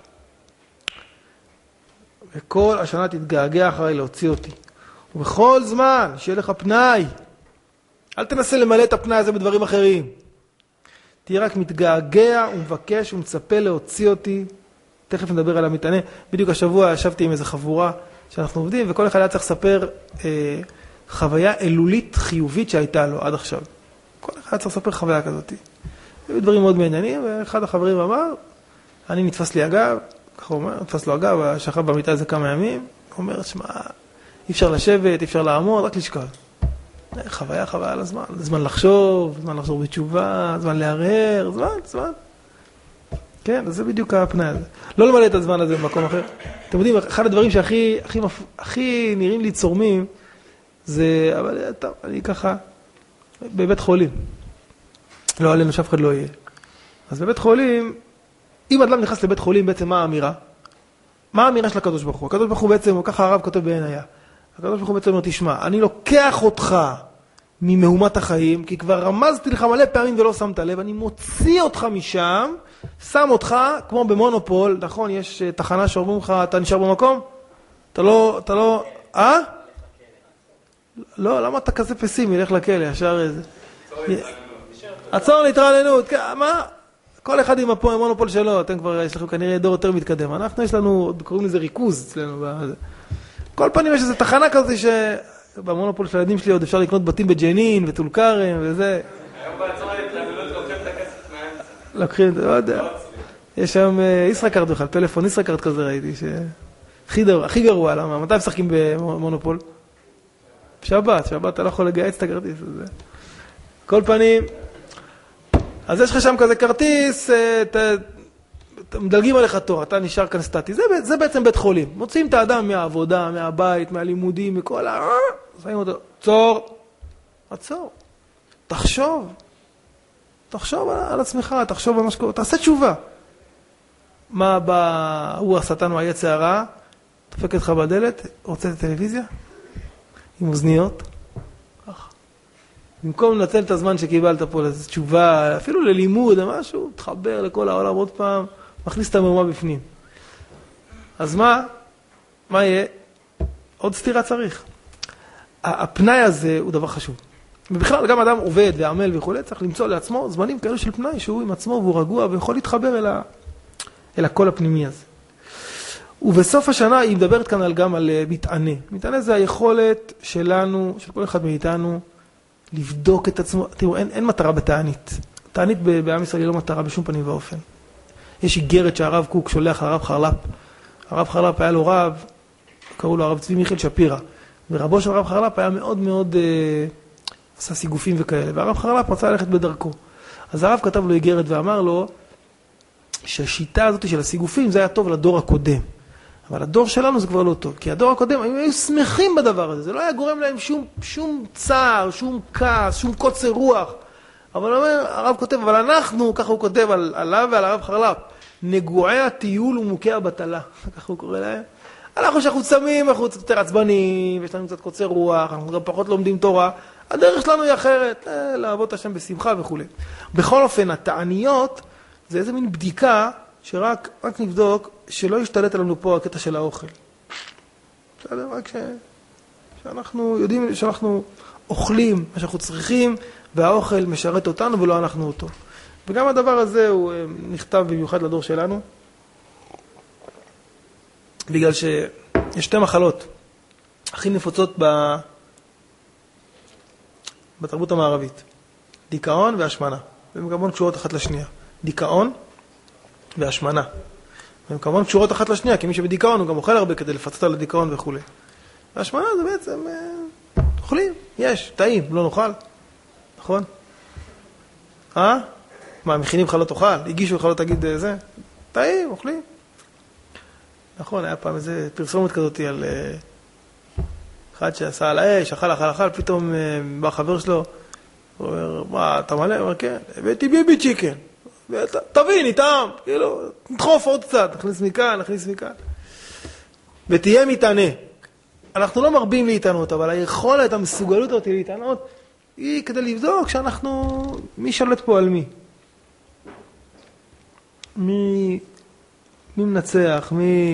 וכל השנה תתגעגע אחרי להוציא אותי. ובכל זמן שיהיה לך פנאי, אל תנסה למלא את הפנאי הזה בדברים אחרים. תהיה רק מתגעגע ומבקש ומצפה להוציא אותי. תכף נדבר על המתענה. בדיוק השבוע ישבתי עם איזו חבורה שאנחנו עובדים, וכל אחד היה צריך לספר חוויה אלולית חיובית שהייתה לו עד עכשיו. כל אחד צריך לספר חוויה כזאת. היו דברים מאוד מעניינים, ואחד החברים אמר, אני נתפס לי אגב, ככה הוא אומר, נתפס לו אגב, שכב במיטה איזה כמה ימים, הוא אומר, שמע, אי אפשר לשבת, אי אפשר לעמוד, רק לשכב. חוויה על הזמן, זמן לחשוב בתשובה, זמן להרהר, זמן. כן, אז זה בדיוק הפנאי הזה. לא למלא את הזמן הזה במקום אחר. אתם יודעים, אחד הדברים שהכי נראים לי צורמים, זה, אבל טוב, אני ככה, בבית חולים. לא עלינו שאף אחד לא יהיה. אז בבית חולים, אם אדם נכנס לבית חולים, בעצם מה האמירה? מה האמירה של הקדוש ברוך הוא? הקדוש ברוך הוא בעצם, ככה הרב כותב בעין היה. הקדוש ברוך הוא בעצם אומר, תשמע, אני לוקח אותך ממהומת החיים, כי כבר רמזתי לך מלא פעמים ולא שמת לב, אני מוציא אותך משם, שם אותך, כמו במונופול, נכון, יש תחנה שאומרים לך, אתה נשאר במקום? אתה לא, לא, למה אתה כזה פסימי, לך לכלא, ישר איזה. עצור להתרעננות, מה? כל אחד עם המונופול שלו, אתם כבר, יש לכם כנראה דור יותר מתקדם. אנחנו יש לנו, קוראים לזה ריכוז אצלנו. כל פעמים יש איזו תחנה כזאת שבמונופול של הילדים שלי עוד אפשר לקנות בתים בג'נין וטול כרם וזה. היום בעצור להתרעננות לוקחים את הכסף מהאמצע. לוקחים, לא יודע. יש שם ישראכרט בכלל, פלאפון ישראכרט כזה ראיתי, הכי גרוע, למה? מתי משחקים במונופול? שבת, אתה לא יכול לגייץ את הכרטיס הזה. כל פנים, אז יש לך שם כזה כרטיס, מדלגים עליך תור, אתה נשאר כאן סטטי. זה בעצם בית חולים. מוצאים את האדם מהעבודה, מהבית, מהלימודים, מכל שמים אותו. עצור. תחשוב על עצמך, תחשוב על מה שקורה, תעשה תשובה. מה בא, הוא השטן והיצר הרע, דופק אותך בדלת, רוצה את הטלוויזיה? עם אוזניות? ככה. במקום לנצל את הזמן שקיבלת פה לתשובה, אפילו ללימוד, משהו, תחבר לכל העולם עוד פעם, מכניס את המהומה בפנים. אז מה? מה יהיה? עוד סתירה צריך. הפנאי הזה הוא דבר חשוב. ובכלל, גם אדם עובד ועמל וכו', צריך למצוא לעצמו זמנים כאלה של פנאי, שהוא עם עצמו והוא רגוע ויכול להתחבר אל הקול הפנימי הזה. ובסוף השנה היא מדברת כאן גם על מתענה. מתענה זה היכולת שלנו, של כל אחד מאיתנו, לבדוק את עצמו. תראו, אין מטרה בתענית. תענית בעם ישראל היא לא מטרה בשום פנים ואופן. יש איגרת שהרב קוק שולח לרב חרל"פ. הרב חרל"פ היה לו רב, קראו לו הרב צבי מיכאל שפירא. ורבו של הרב חרל"פ היה מאוד מאוד עשה סיגופים וכאלה. והרב חרל"פ רצה ללכת בדרכו. אז הרב כתב לו איגרת ואמר לו שהשיטה הזאת של הסיגופים זה היה טוב לדור הקודם. אבל הדור שלנו זה כבר לא טוב. כי הדור הקודם הם היו שמחים בדבר הזה. זה לא היה גורם להם שום צער, שום כעס, שום קוצר רוח. אבל הרב כותב, אבל אנחנו, ככה הוא כותב עליו ועל הרב חרל"פ, נגועי הטיול ומוכי הבטלה. ככה הוא קורא להם. אנחנו שאנחנו צמים, אנחנו קצת יותר עצבנים, יש לנו קצת קוצר רוח, אנחנו גם פחות לומדים תורה. הדרך שלנו היא אחרת, לעבוד את השם בשמחה וכו'. בכל אופן, התעניות זה איזה מין בדיקה שרק נבדוק שלא ישתלט עלינו פה הקטע של האוכל. בסדר? רק שאנחנו יודעים שאנחנו אוכלים מה שאנחנו צריכים, והאוכל משרת אותנו ולא אנחנו אותו. וגם הדבר הזה הוא נכתב במיוחד לדור שלנו, בגלל שיש שתי מחלות הכי נפוצות בתרבות המערבית. דיכאון והשמנה. והן כמובן קשורות אחת לשנייה. דיכאון והשמנה. והן כמובן קשורות אחת לשנייה, כי מי שבדיכאון הוא גם אוכל הרבה כדי לפצות על הדיכאון וכו'. והשמנה זה בעצם אוכלים, יש, טעים, לא נאכל. נכון? מה, מכינים לך לא תאכל? הגישו לך לא תגיד זה? טעים, אוכלים. נכון, היה פעם איזה פרסומת כזאת על אחד שעשה על האש, אכל, פתאום בא חבר שלו, הוא אומר, מה, אתה מלא? הוא אומר, כן, הבאתי ביבי צ'יקן. תבין, איתם, כאילו, נדחוף עוד קצת, נכניס מכאן. ותהיה מתענה. אנחנו לא מרבים להתענות, אבל היכולת, המסוגלות אותי להתענות, היא כדי לבדוק שאנחנו, מי שולט פה על מי? מי מנצח?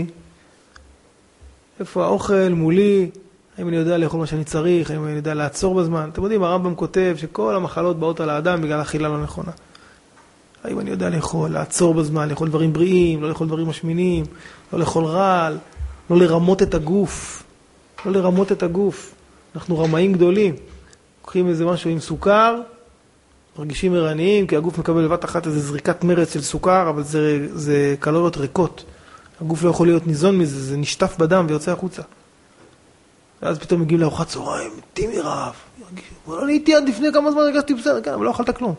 איפה האוכל מולי? האם אני יודע לאכול מה שאני צריך? האם אני יודע לעצור בזמן? אתם יודעים, הרמב"ם כותב שכל המחלות באות על האדם בגלל אכילה לא נכונה. האם אני יודע לאכול, לעצור בזמן, לאכול דברים בריאים, לא לאכול דברים משמינים, לא לאכול רעל, לא לרמות את הגוף. לא לרמות את הגוף. אנחנו רמאים גדולים. לוקחים איזה משהו עם סוכר, מרגישים ערניים, כי הגוף מקבל בבת אחת איזו זריקת מרץ של סוכר, אבל זה קלוריות ריקות. הגוף לא יכול להיות ניזון מזה, זה נשטף בדם ויוצא החוצה. ואז פתאום מגיעים לארוחת צהריים, מתים מרעב. אבל אני הייתי עד לפני כמה זמן, הרגשתי בסדר, כן, אבל לא אכלת כלום.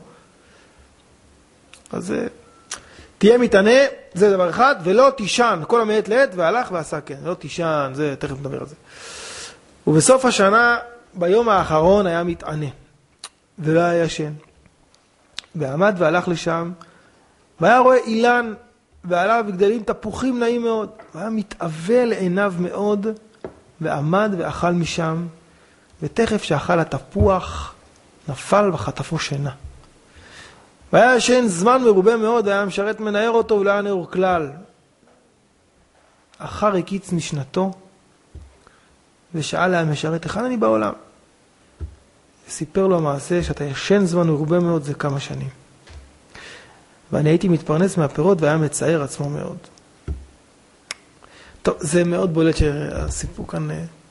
אז תהיה מתענה, זה דבר אחד, ולא תישן, כל המעת לעת, והלך ועשה כן. לא תישן, זה, תכף נדבר על זה. ובסוף השנה, ביום האחרון היה מתענה, ולא היה ישן. ועמד והלך לשם, והיה רואה אילן, ועליו גדלים תפוחים נעים מאוד. והיה מתאווה לעיניו מאוד, ועמד ואכל משם, ותכף שאכל התפוח, נפל וחטפו שינה. והיה ישן זמן מרובה מאוד, היה משרת מנער אותו, ולא היה נעור כלל. אחר הקיץ משנתו, ושאל לה המשרת, היכן אני בעולם? וסיפר לו המעשה שאתה ישן זמן מרובה מאוד, זה כמה שנים. ואני הייתי מתפרנס מהפירות והיה מצער עצמו מאוד. טוב, זה מאוד בולט שהסיפור כאן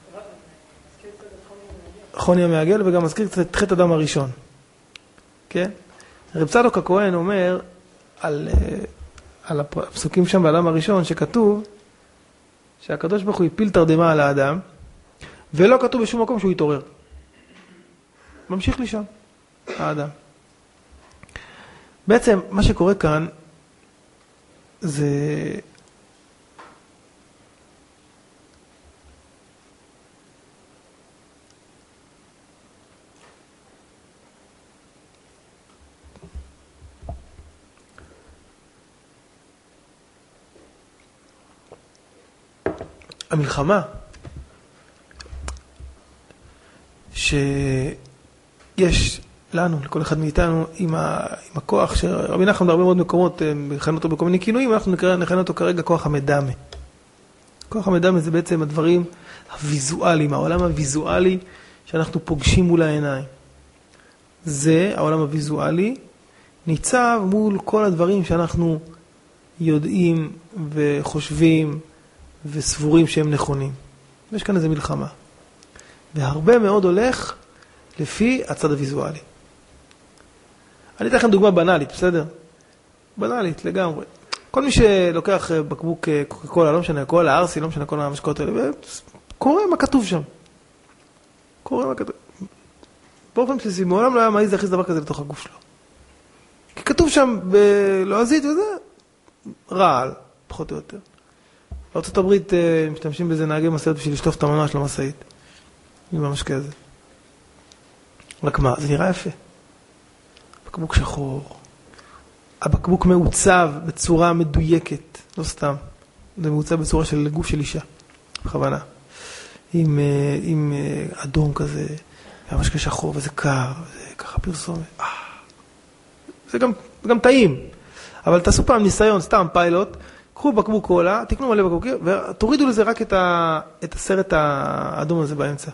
חוני המעגל, וגם מזכיר קצת את חטא אדם הראשון. כן? רב צדוק הכהן אומר על הפסוקים שם באדם הראשון, שכתוב שהקדוש ברוך הוא הפיל תרדמה על האדם, ולא כתוב בשום מקום שהוא יתעורר. ממשיך לישון, האדם. בעצם מה שקורה כאן זה המלחמה שיש לנו, לכל אחד מאיתנו, עם הכוח שרבי נחמן בהרבה מאוד מקומות מכנה אותו בכל מיני כינויים, אנחנו נכנה אותו כרגע כוח המדמה. כוח המידע זה בעצם הדברים הוויזואליים, העולם הוויזואלי שאנחנו פוגשים מול העיניים. זה, העולם הוויזואלי, ניצב מול כל הדברים שאנחנו יודעים וחושבים וסבורים שהם נכונים. יש כאן איזו מלחמה. והרבה מאוד הולך לפי הצד הוויזואלי. אני אתן לכם דוגמה בנאלית, בסדר? בנאלית לגמרי. כל מי שלוקח בקבוק קוקה-קולה, לא משנה, כל הארסי, לא משנה, כל המשקאות האלה, קורא מה כתוב שם. קורא מה כתוב. באופן בסיסי, מעולם לא היה מעיז להכניס דבר כזה לתוך הגוף שלו. כי כתוב שם בלועזית וזה, רעל, פחות או יותר. בארצות הברית משתמשים בזה נהגי משאיות בשביל לשטוף את המנוע של המשאית. עם המשקה הזה. רק מה, זה נראה יפה. בקבוק שחור. הבקבוק מעוצב בצורה מדויקת, לא סתם. זה מעוצב בצורה של גוף של אישה, בכוונה. עם אדום כזה, והמשקה שחור, וזה קר, זה ככה פרסומת. זה גם טעים. אבל תעשו פעם ניסיון, סתם פיילוט, קחו בקבוק קולה, תקנו מלא בקבוקים, ותורידו לזה רק את הסרט האדום הזה באמצע.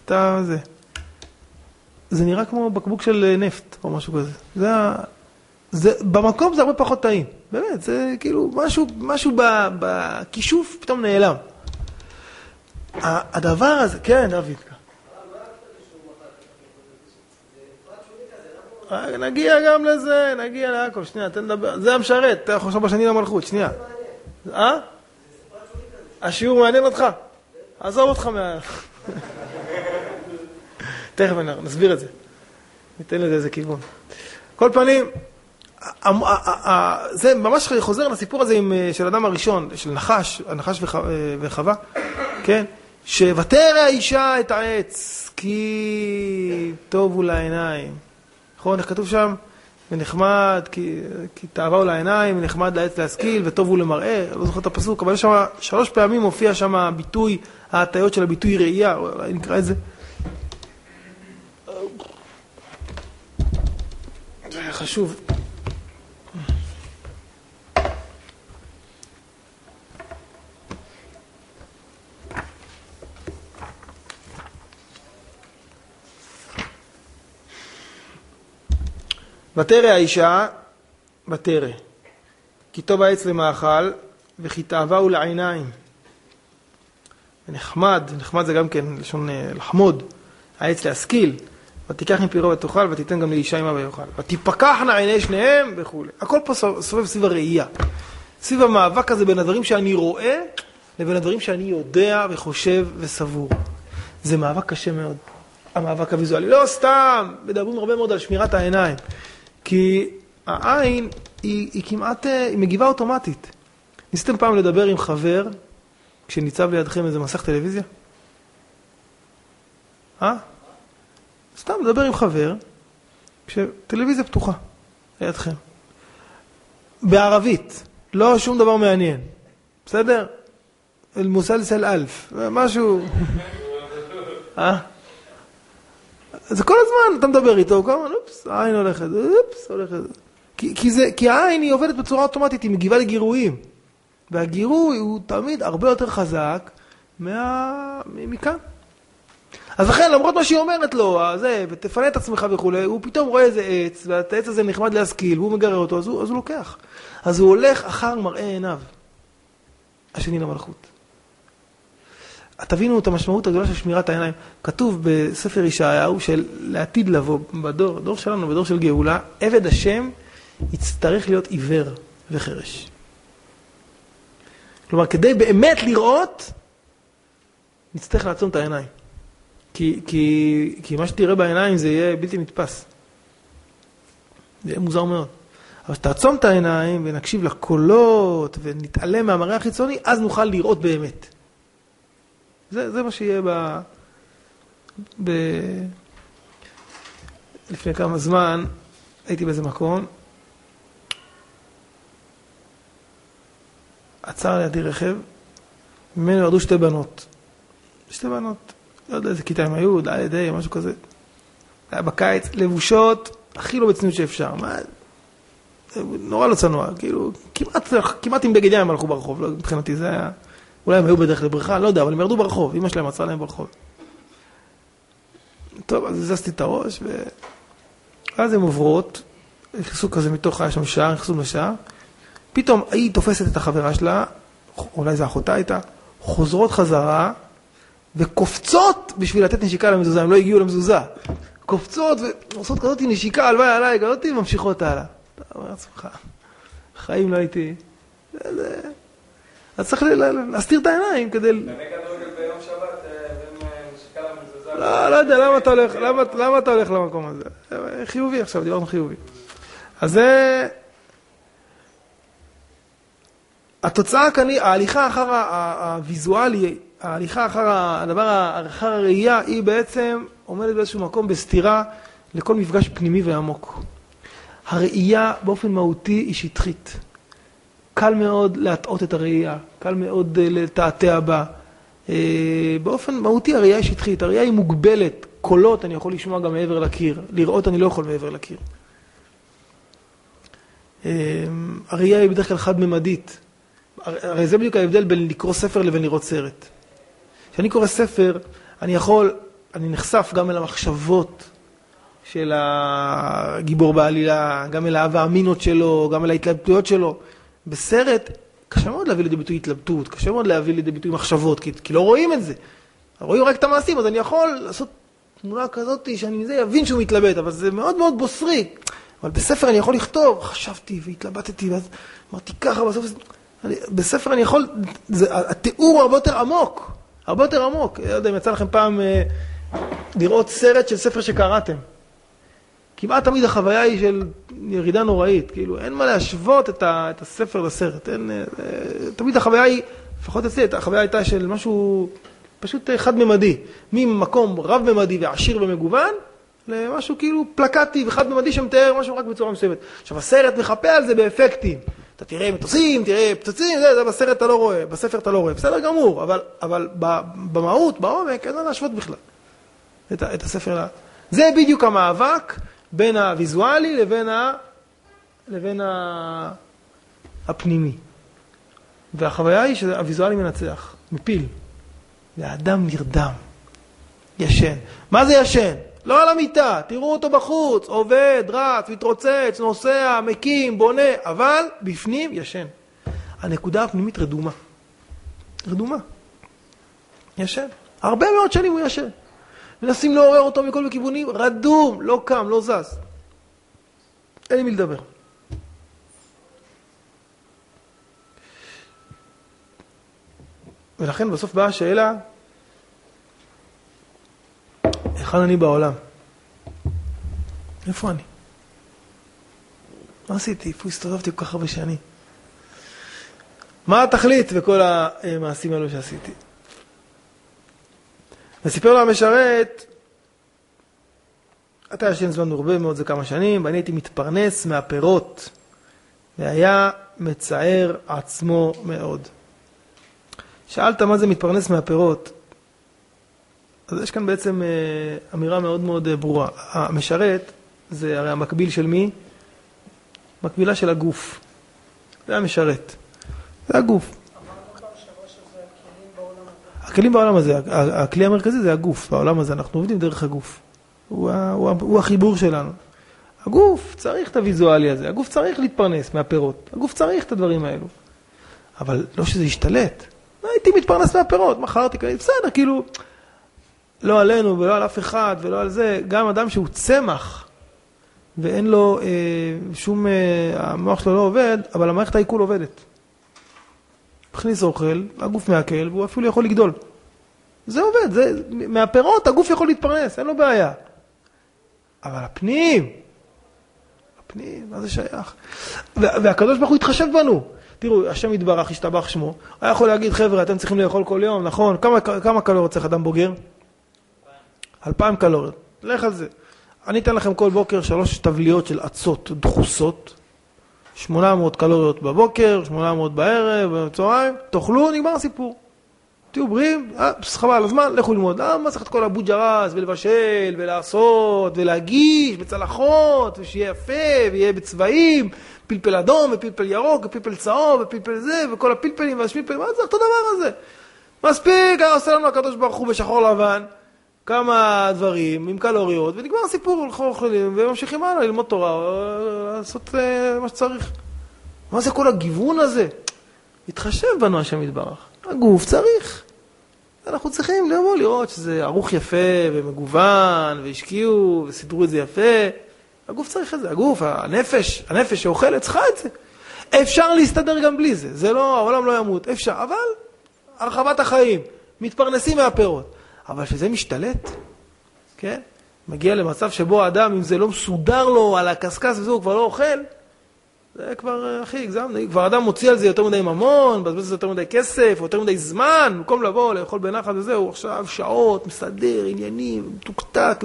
זה נראה כמו בקבוק של נפט, או משהו כזה. במקום זה הרבה פחות טעים. באמת, זה כאילו משהו בכישוף פתאום נעלם. הדבר הזה, כן, דוד. נגיע גם לזה, נגיע להכל, שנייה, תן לדבר. זה המשרת, אתה חושב בשני למלכות, שנייה. השיעור מעניין אותך? עזוב אותך תכף נסביר את זה. ניתן לזה איזה כיוון. כל פנים, זה ממש חוזר לסיפור הזה של אדם הראשון, של הנחש וחווה, כן? שוותר האישה את העץ, כי טוב הוא לעיניים. נכון, איך כתוב שם? ונחמד, כי תאווה הוא לעיניים, ונחמד לעץ להשכיל, וטוב הוא למראה. לא זוכר את הפסוק, אבל יש שם 3 פעמים מופיע שם הביטוי, ההטיות של הביטוי ראייה, אולי נקרא את זה. זה חשוב. ותרא האישה, ותרא, כי טוב העץ למאכל, וכי תאווה הוא לעיניים. ונחמד זה גם כן לשון לחמוד, העץ להשכיל, ותיקח מפירו ותאכל, ותיתן גם לאישה עמה ויאכל. ותפקחנה עיני שניהם וכו'. הכל פה סובב סביב הראייה. סביב המאבק הזה בין הדברים שאני רואה, לבין הדברים שאני יודע וחושב וסבור. זה מאבק קשה מאוד. המאבק הוויזואלי. לא סתם, מדברים הרבה מאוד על שמירת העיניים. כי העין היא כמעט, היא מגיבה אוטומטית. ניסיתם פעם לדבר עם חבר, כשניצב לידכם איזה מסך טלוויזיה? סתם לדבר עם חבר, כשטלוויזיה פתוחה לידכם. בערבית, לא שום דבר מעניין. בסדר? אל-מוסלסל אלף, משהו... אז כל הזמן אתה מדבר איתו, כל הזמן, אופס, העין הולכת, אופס, הולכת. כי העין היא עובדת בצורה אוטומטית, היא מגיבה לגירויים. והגירוי הוא תמיד הרבה יותר חזק מכאן. אז לכן, למרות מה שהיא אומרת לו, ותפנה את עצמך וכו', הוא פתאום רואה איזה עץ, והעץ הזה נחמד להשכיל, והוא מגרר אותו, אז הוא לוקח. אז הוא הולך אחר מראה עיניו. השני למלכות. תבינו את המשמעות הגדולה של שמירת העיניים. כתוב בספר ישעיהו של לעתיד לבוא בדור שלנו, בדור של גאולה, עבד השם יצטרך להיות עיוור וחרש. כלומר, כדי באמת לראות, נצטרך לעצום את העיניים. כי מה שתראה בעיניים זה יהיה בלתי נתפס. זה יהיה מוזר מאוד. אבל שתעצום את העיניים ונקשיב לקולות ונתעלם מהמראה החיצוני, אז נוכל לראות באמת. זה מה שיהיה לפני כמה זמן, הייתי באיזה מקום, עצר לידי רכב, ממנו ירדו 2 בנות. 2 בנות, לא יודע איזה כיתה הם היו, די, משהו כזה. היה בקיץ, לבושות, הכי לא בצניעות שאפשר. נורא לא צנוע, כאילו, כמעט עם בגד ים הלכו ברחוב, לא, מבחינתי זה היה אולי הם היו בדרך לבריכה, לא יודע, אבל הם ירדו ברחוב, אמא שלהם מצאה להם ברחוב. טוב, אז הזזתי את הראש, ואז הן עוברות, נכנסו כזה מתוך, היה שם שער, נכנסו לשער, פתאום היא תופסת את החברה שלה, אולי זה אחותה הייתה, חוזרות חזרה, וקופצות בשביל לתת נשיקה למזוזה, הם לא הגיעו למזוזה. קופצות ועושות כזאת נשיקה, הלוואי עליי, כזאת, וממשיכות הלאה. אתה אומר לעצמך, חיים לא הייתי. אז צריך להסתיר את העיניים כדי... בני כדורגל ביום שבת, נשיקה למזוזה. לא יודע, למה אתה הולך למקום הזה? חיובי עכשיו, דיברנו חיובי. אז זה... התוצאה כאן היא, ההליכה אחר הוויזואלי, ההליכה אחר הדבר, אחר הראייה, היא בעצם עומדת באיזשהו מקום בסתירה לכל מפגש פנימי ועמוק. הראייה באופן מהותי היא שטחית. קל מאוד להטעות את הראייה, קל מאוד לתעתע בה. באופן מהותי הראייה היא שטחית, הראייה היא מוגבלת. קולות אני יכול לשמוע גם מעבר לקיר, לראות אני לא יכול מעבר לקיר. הראייה היא בדרך כלל חד-ממדית. הרי זה בדיוק ההבדל בין לקרוא ספר לבין לראות סרט. כשאני קורא ספר, אני נחשף גם אל המחשבות של הגיבור בעלילה, גם אל האהבה האמינות שלו, גם אל ההתלבטויות שלו. בסרט, קשה מאוד להביא לידי ביטוי התלבטות, קשה מאוד להביא לידי ביטוי מחשבות, כי לא רואים את זה. רואים רק את המעשים, אז אני יכול לעשות תמונה כזאת שאני אבין שהוא מתלבט, אבל זה מאוד מאוד בוסרי. אבל בספר אני יכול לכתוב, חשבתי והתלבטתי, ואז אמרתי ככה, בסוף בספר אני יכול, התיאור הוא הרבה יותר עמוק, הרבה יותר עמוק. לא יודע אם יצא לכם פעם לראות סרט של ספר שקראתם. כמעט תמיד החוויה היא של ירידה נוראית, כאילו אין מה להשוות את הספר לסרט. תמיד החוויה היא, לפחות אצלי, החוויה הייתה של משהו פשוט חד-ממדי, ממקום רב-ממדי ועשיר ומגוון, למשהו כאילו פלקטי וחד-ממדי שמתאר משהו רק בצורה מסוימת. עכשיו הסרט מחפה על זה באפקטים. אתה תראה מטוסים, תראה פצצים, זה בסרט אתה לא רואה, בספר אתה לא רואה, בסדר גמור, אבל במהות, בעומק, אין מה להשוות בכלל את הספר. זה בדיוק המאבק בין הוויזואלי לבין הפנימי. והחוויה היא שהוויזואלי מנצח, מפיל. והאדם נרדם, ישן. מה זה ישן? לא על המיטה, תראו אותו בחוץ, עובד, רץ, מתרוצץ, נוסע, מקים, בונה, אבל בפנים ישן. הנקודה הפנימית רדומה. רדומה. ישן. הרבה מאוד שנים הוא ישן. מנסים לעורר אותו מכל הכיוונים, רדום, לא קם, לא זז. אין לי מי לדבר. ולכן בסוף באה השאלה, היכן אני בעולם? איפה אני? מה עשיתי? איפה הסתובבתי כל כך הרבה שנים? מה התכלית בכל המעשים האלו שעשיתי? וסיפר לו המשרת, אתה ישן זמן הרבה מאוד, זה כמה שנים, ואני הייתי מתפרנס מהפירות, והיה מצער עצמו מאוד. שאלת מה זה מתפרנס מהפירות? אז יש כאן בעצם אמירה מאוד מאוד ברורה. המשרת זה הרי המקביל של מי? מקבילה של הגוף. זה המשרת. זה הגוף. הכלים בעולם הזה, הכלי המרכזי זה הגוף. בעולם הזה אנחנו עובדים דרך הגוף. הוא החיבור שלנו. הגוף צריך את הוויזואלי הזה. הגוף צריך להתפרנס מהפירות. הגוף צריך את הדברים האלו. אבל לא שזה ישתלט. הייתי מתפרנס מהפירות. מחרתי כאלה. בסדר, כאילו... לא עלינו ולא על אף אחד ולא על זה, גם אדם שהוא צמח ואין לו שום, המוח שלו לא עובד, אבל המערכת העיכול עובדת. מכניס אוכל, הגוף מעכל והוא אפילו יכול לגדול. זה עובד, זה, מהפירות הגוף יכול להתפרנס, אין לו בעיה. אבל הפנים, מה זה שייך? והקדוש ברוך הוא התחשב בנו. תראו, השם יתברך, השתבח שמו, היה יכול להגיד, חבר'ה, אתם צריכים לאכול כל יום, נכון? כמה קלוריות צריך אדם בוגר? 2,000 קלוריות. לך על זה. אני אתן לכם כל בוקר 3 טבליות של עצות דחוסות. 800 קלוריות בבוקר, 800 בערב, בצהריים. תאכלו, נגמר הסיפור. תהיו בריאים, חבל על הזמן, לכו ללמוד. מה צריך את כל הבוג'רס ולבשל ולעשות ולהגיש בצלחות, ושיהיה יפה ויהיה בצבעים, פלפל אדום, ופלפל ירוק, ופלפל צהוב, ופלפל זה, וכל הפלפלים והשפלפלים, מה צריך את הדבר הזה? מספיק, עושה לנו הקדוש ברוך הוא בשחור לבן, כמה דברים עם קלוריות, ונגמר הסיפור, וממשיכים הלאה ללמוד תורה, לעשות מה שצריך. מה זה כל הגיוון הזה? התחשב בנו השם יתברך. הגוף צריך. אנחנו צריכים לבוא לראות שזה ערוך יפה ומגוון, והשקיעו וסידרו את זה יפה. הגוף צריך את זה, הגוף, הנפש שאוכלת צריכה את זה. אפשר להסתדר גם בלי זה, זה לא, העולם לא ימות, אפשר, אבל הרחבת החיים, מתפרנסים מהפירות. אבל שזה משתלט, כן? מגיע למצב שבו האדם, אם זה לא מסודר לו על הקסקס וזה, הוא כבר לא אוכל, זה כבר, אחי, הגזמנו, כבר האדם מוציא על זה יותר מדי ממון, בזבז זה יותר מדי כסף, יותר מדי זמן, במקום לבוא, לאכול בנחת וזה, הוא עכשיו שעות, מסדר, עניינים, מתוקתק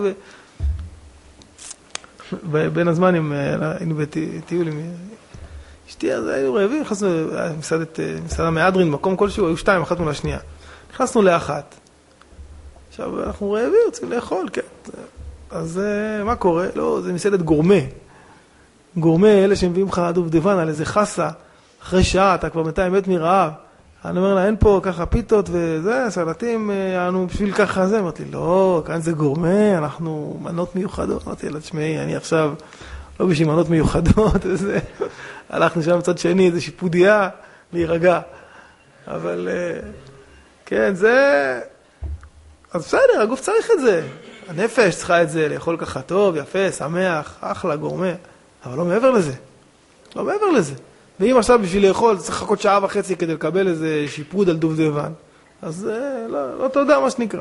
בין הזמנים, היינו בטיול עם אשתי, אז היינו רעבים, נכנסנו מסעדה מהדרין, מקום כלשהו, היו 2, אחת מול השנייה. נכנסנו לאחת. עכשיו, אנחנו רעבים, רוצים לאכול, כן. אז מה קורה? לא, זה מסעדת גורמה. גורמה, אלה שמביאים לך דובדבן על איזה חסה, אחרי שעה, אתה כבר בינתיים מת מרעב. אני אומר לה, אין פה ככה פיתות וזה, סלטים, אנו בשביל ככה זה. אמרתי, לא, כאן זה גורמה, אנחנו מנות מיוחדות. אמרתי לה, תשמעי, אני עכשיו לא בשביל מנות מיוחדות וזה. הלכנו שם בצד שני, איזה שיפודיה, להירגע. אבל, כן, זה... אז בסדר, הגוף צריך את זה. הנפש צריכה את זה, לאכול ככה טוב, יפה, שמח, אחלה, גורמה. אבל לא מעבר לזה. לא מעבר לזה. ואם עכשיו בשביל לאכול, צריך לחכות 1.5 שעה כדי לקבל איזה שיפוד על דובדבן. אז לא תודה מה שנקרא.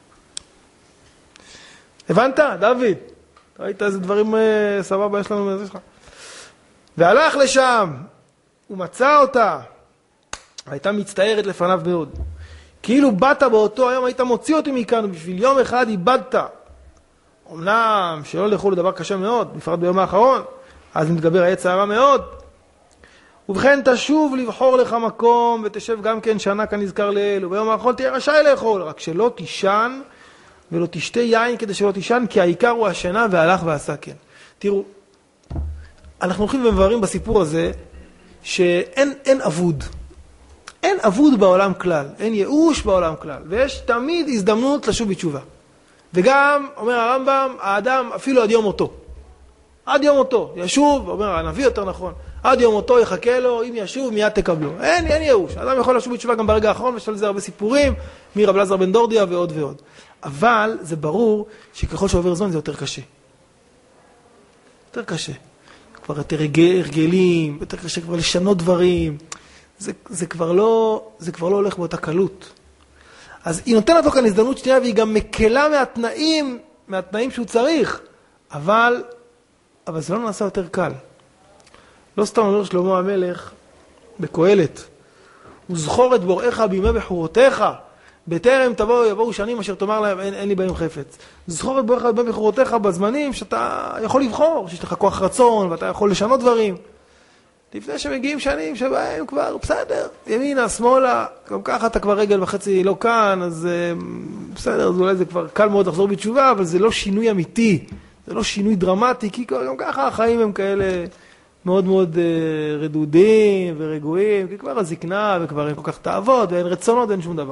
הבנת, דוד? ראית איזה דברים סבבה יש לנו מזה שלך? והלך לשם, הוא מצא אותה, הייתה מצטערת לפניו מאוד. כאילו באת באותו היום, היית מוציא אותי מכאן, ובשביל יום אחד איבדת. אמנם שלא לאכול לדבר קשה מאוד, בפרט ביום האחרון, אז מתגבר היצר הרע מאוד. ובכן תשוב לבחור לך מקום, ותשב גם כן שנה כנזכר לאל, וביום האחרון תהיה רשאי לאכול, רק שלא תישן ולא תשתה יין כדי שלא תישן, כי העיקר הוא השינה, והלך ועשה כן. תראו, אנחנו הולכים ומבררים בסיפור הזה, שאין אבוד. אין אבוד בעולם כלל, אין ייאוש בעולם כלל, ויש תמיד הזדמנות לשוב בתשובה. וגם, אומר הרמב"ם, האדם אפילו עד יום מותו. עד יום מותו, ישוב, אומר הנביא יותר נכון, עד יום מותו יחכה לו, אם ישוב מיד תקבלו. אין ייאוש, האדם יכול לשוב בתשובה גם ברגע האחרון, ויש על זה הרבה סיפורים, מרב אלעזר בן דורדיה ועוד ועוד. אבל זה ברור שככל שעובר זמן זה יותר קשה. יותר קשה. כבר יותר הרגלים, יותר קשה כבר לשנות דברים. זה כבר לא הולך באותה קלות. אז היא נותנת לו כאן הזדמנות שנייה, והיא גם מקלה מהתנאים שהוא צריך, אבל זה לא נעשה יותר קל. לא סתם אומר שלמה המלך בקהלת, וזכור את בוראיך בימי בחורותיך, בטרם יבואו שנים אשר תאמר להם אין לי בהם חפץ. זכור את בוראיך בימי בחורותיך בזמנים שאתה יכול לבחור, שיש לך כוח רצון ואתה יכול לשנות דברים. לפני שמגיעים שנים שבהם כבר בסדר, ימינה, שמאלה, גם ככה אתה כבר רגל וחצי לא כאן, אז בסדר, אז אולי זה כבר קל מאוד לחזור בתשובה, אבל זה לא שינוי אמיתי, זה לא שינוי דרמטי, כי גם ככה החיים הם כאלה מאוד מאוד רדודים ורגועים, כי כבר הזקנה וכבר אין כל כך תאוות ואין רצונות ואין שום דבר.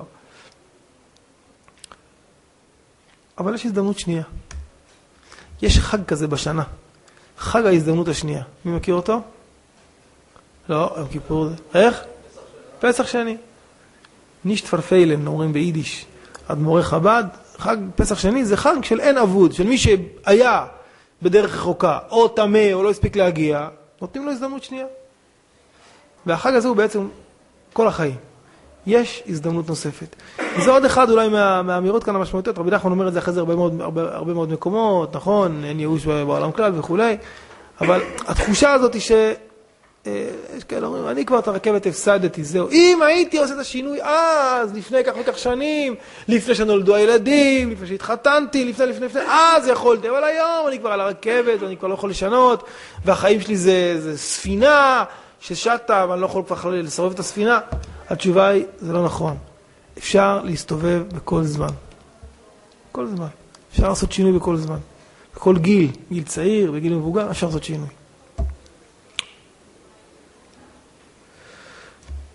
אבל יש הזדמנות שנייה. יש חג כזה בשנה, חג ההזדמנות השנייה. מי מכיר אותו? לא, יום כיפור זה. איך? פסח שני. נישט פרפיילן, אומרים ביידיש. אדמו"רי חב"ד, חג פסח שני זה חג של אין אבוד, של מי שהיה בדרך רחוקה, או טמא, או לא הספיק להגיע, נותנים לו הזדמנות שנייה. והחג הזה הוא בעצם כל החיים. יש הזדמנות נוספת. זה עוד אחד אולי מהאמירות כאן המשמעותיות, רבי נחמן אומר את זה אחרי זה הרבה מאוד מקומות, נכון, אין ייאוש בעולם כלל וכו', אבל התחושה הזאת היא יש כאלה אומרים, אני כבר את הרכבת הפסדתי, זהו. אם הייתי עושה את השינוי אז, לפני כך וכך שנים, לפני שנולדו הילדים, לפני שהתחתנתי, לפני, אז יכולתי. אבל היום אני כבר על הרכבת, ואני כבר לא יכול לשנות, והחיים שלי זה ספינה ששטה, ואני לא יכול כבר לסובב את הספינה. התשובה היא, זה לא נכון. אפשר להסתובב בכל זמן. כל זמן. אפשר לעשות שינוי בכל זמן. בכל גיל צעיר, בגיל מבוגר, אפשר לעשות שינוי.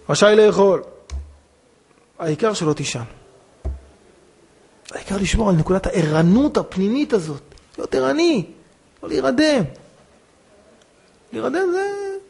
רשאי לאכול. העיקר שלא תישן. העיקר לשמור על נקודת הערנות הפנימית הזאת. להיות ערני, לא להירדם. להירדם זה...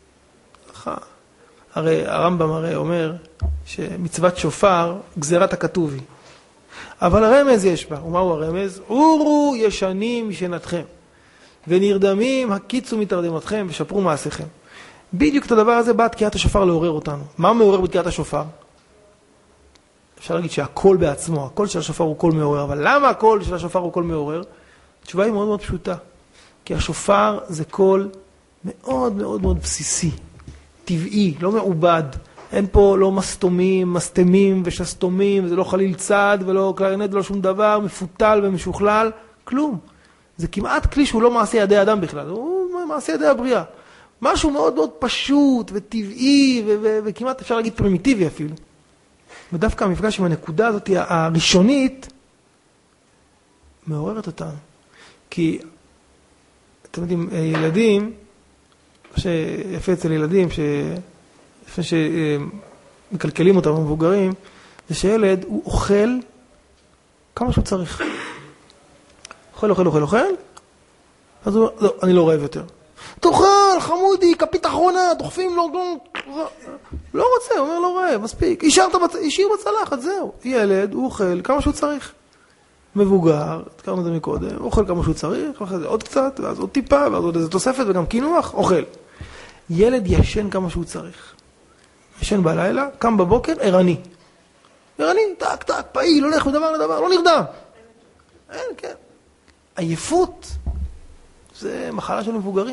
הרי הרמב"ם הרי אומר שמצוות שופר גזירת הכתוב היא. אבל הרמז יש בה. ומהו הרמז? אורו ישנים משנתכם, ונרדמים הקיצו מתרדמתכם ושפרו מעשיכם. בדיוק את הדבר הזה בא תקיעת השופר לעורר אותנו. מה מעורר בתקיעת השופר? אפשר להגיד שהקול בעצמו, הקול של השופר הוא קול מעורר, אבל למה הקול של השופר הוא קול מעורר? התשובה היא מאוד מאוד פשוטה. כי השופר זה קול מאוד מאוד מאוד בסיסי, טבעי, לא מעובד. אין פה לא מסתמים ושסתומים, זה לא חליל צד ולא קלרינט ולא שום דבר, מפותל ומשוכלל, כלום. זה כמעט כלי שהוא לא מעשה ידי אדם בכלל, הוא מעשה ידי הבריאה. משהו מאוד מאוד פשוט וטבעי וכמעט אפשר להגיד פרימיטיבי אפילו. ודווקא המפגש עם הנקודה הזאת הראשונית מעוררת אותנו. כי אתם יודעים, ילדים, שיפה אצל ילדים, לפני שמקלקלים אותם המבוגרים, זה שילד הוא אוכל כמה שהוא צריך. אוכל, אז הוא אומר, לא, אני לא רעב יותר. תאכל, חמודי, כפית אחרונה, דוחפים לו, לא רוצה, הוא אומר, לא רעב, מספיק. השאיר בצלחת, זהו. ילד, הוא אוכל כמה שהוא צריך. מבוגר, תקרנו את זה מקודם, אוכל כמה שהוא צריך, אחרי זה עוד קצת, ואז עוד טיפה, ואז עוד איזה תוספת, וגם כינוח, אוכל. ילד ישן כמה שהוא צריך. ישן בלילה, קם בבוקר, ערני. ערני, טק, פעיל, הולך מדבר לדבר, לא נרדם. אין, כן. עייפות, זה מחלה של מבוגרים.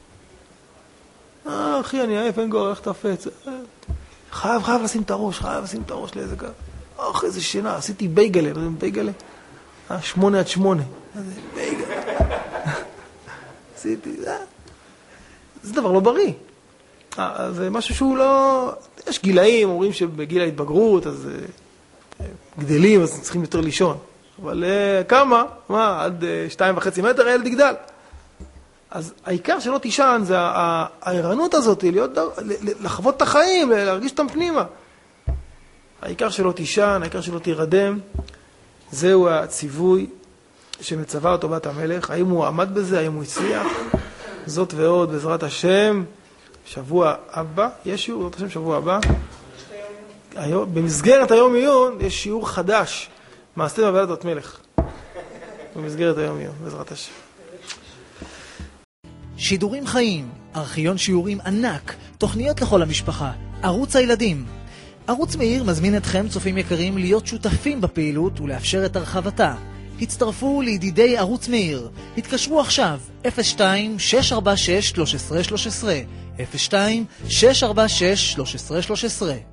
אחי, אני עייף, אין גור, הולך תפץ. חייב לשים את הראש, לאיזה גב. איזה שינה, עשיתי בייגלה, בייגלה. 8-8. בייגלה. עשיתי, זה דבר לא בריא. זה משהו שהוא לא... יש גילאים, אומרים שבגיל ההתבגרות, אז גדלים, אז צריכים יותר לישון. אבל כמה? עד 2.5 מטר הילד יגדל. אז העיקר שלא תישן זה הערנות הזאת, לחוות את החיים, להרגיש אותם פנימה. העיקר שלא תישן, העיקר שלא תירדם, זהו הציווי שמצווה אותו בת המלך. האם הוא עמד בזה, האם הוא הצליח? זאת ועוד, בעזרת השם, שבוע הבא, יש שיעור, בעזרת השם, שבוע הבא. במסגרת היום עיון יש שיעור חדש, מעשה בעבודת בת מלך. במסגרת היום עיון, בעזרת השם. שידורים חיים, ארכיון שיעורים ענק, תוכניות לכל המשפחה, ערוץ הילדים. ערוץ מאיר מזמין אתכם, צופים יקרים, להיות שותפים בפעילות ולאפשר את הרחבתה. הצטרפו לידידי ערוץ מאיר. התקשרו עכשיו, 02-646-1313. 02-646-1313.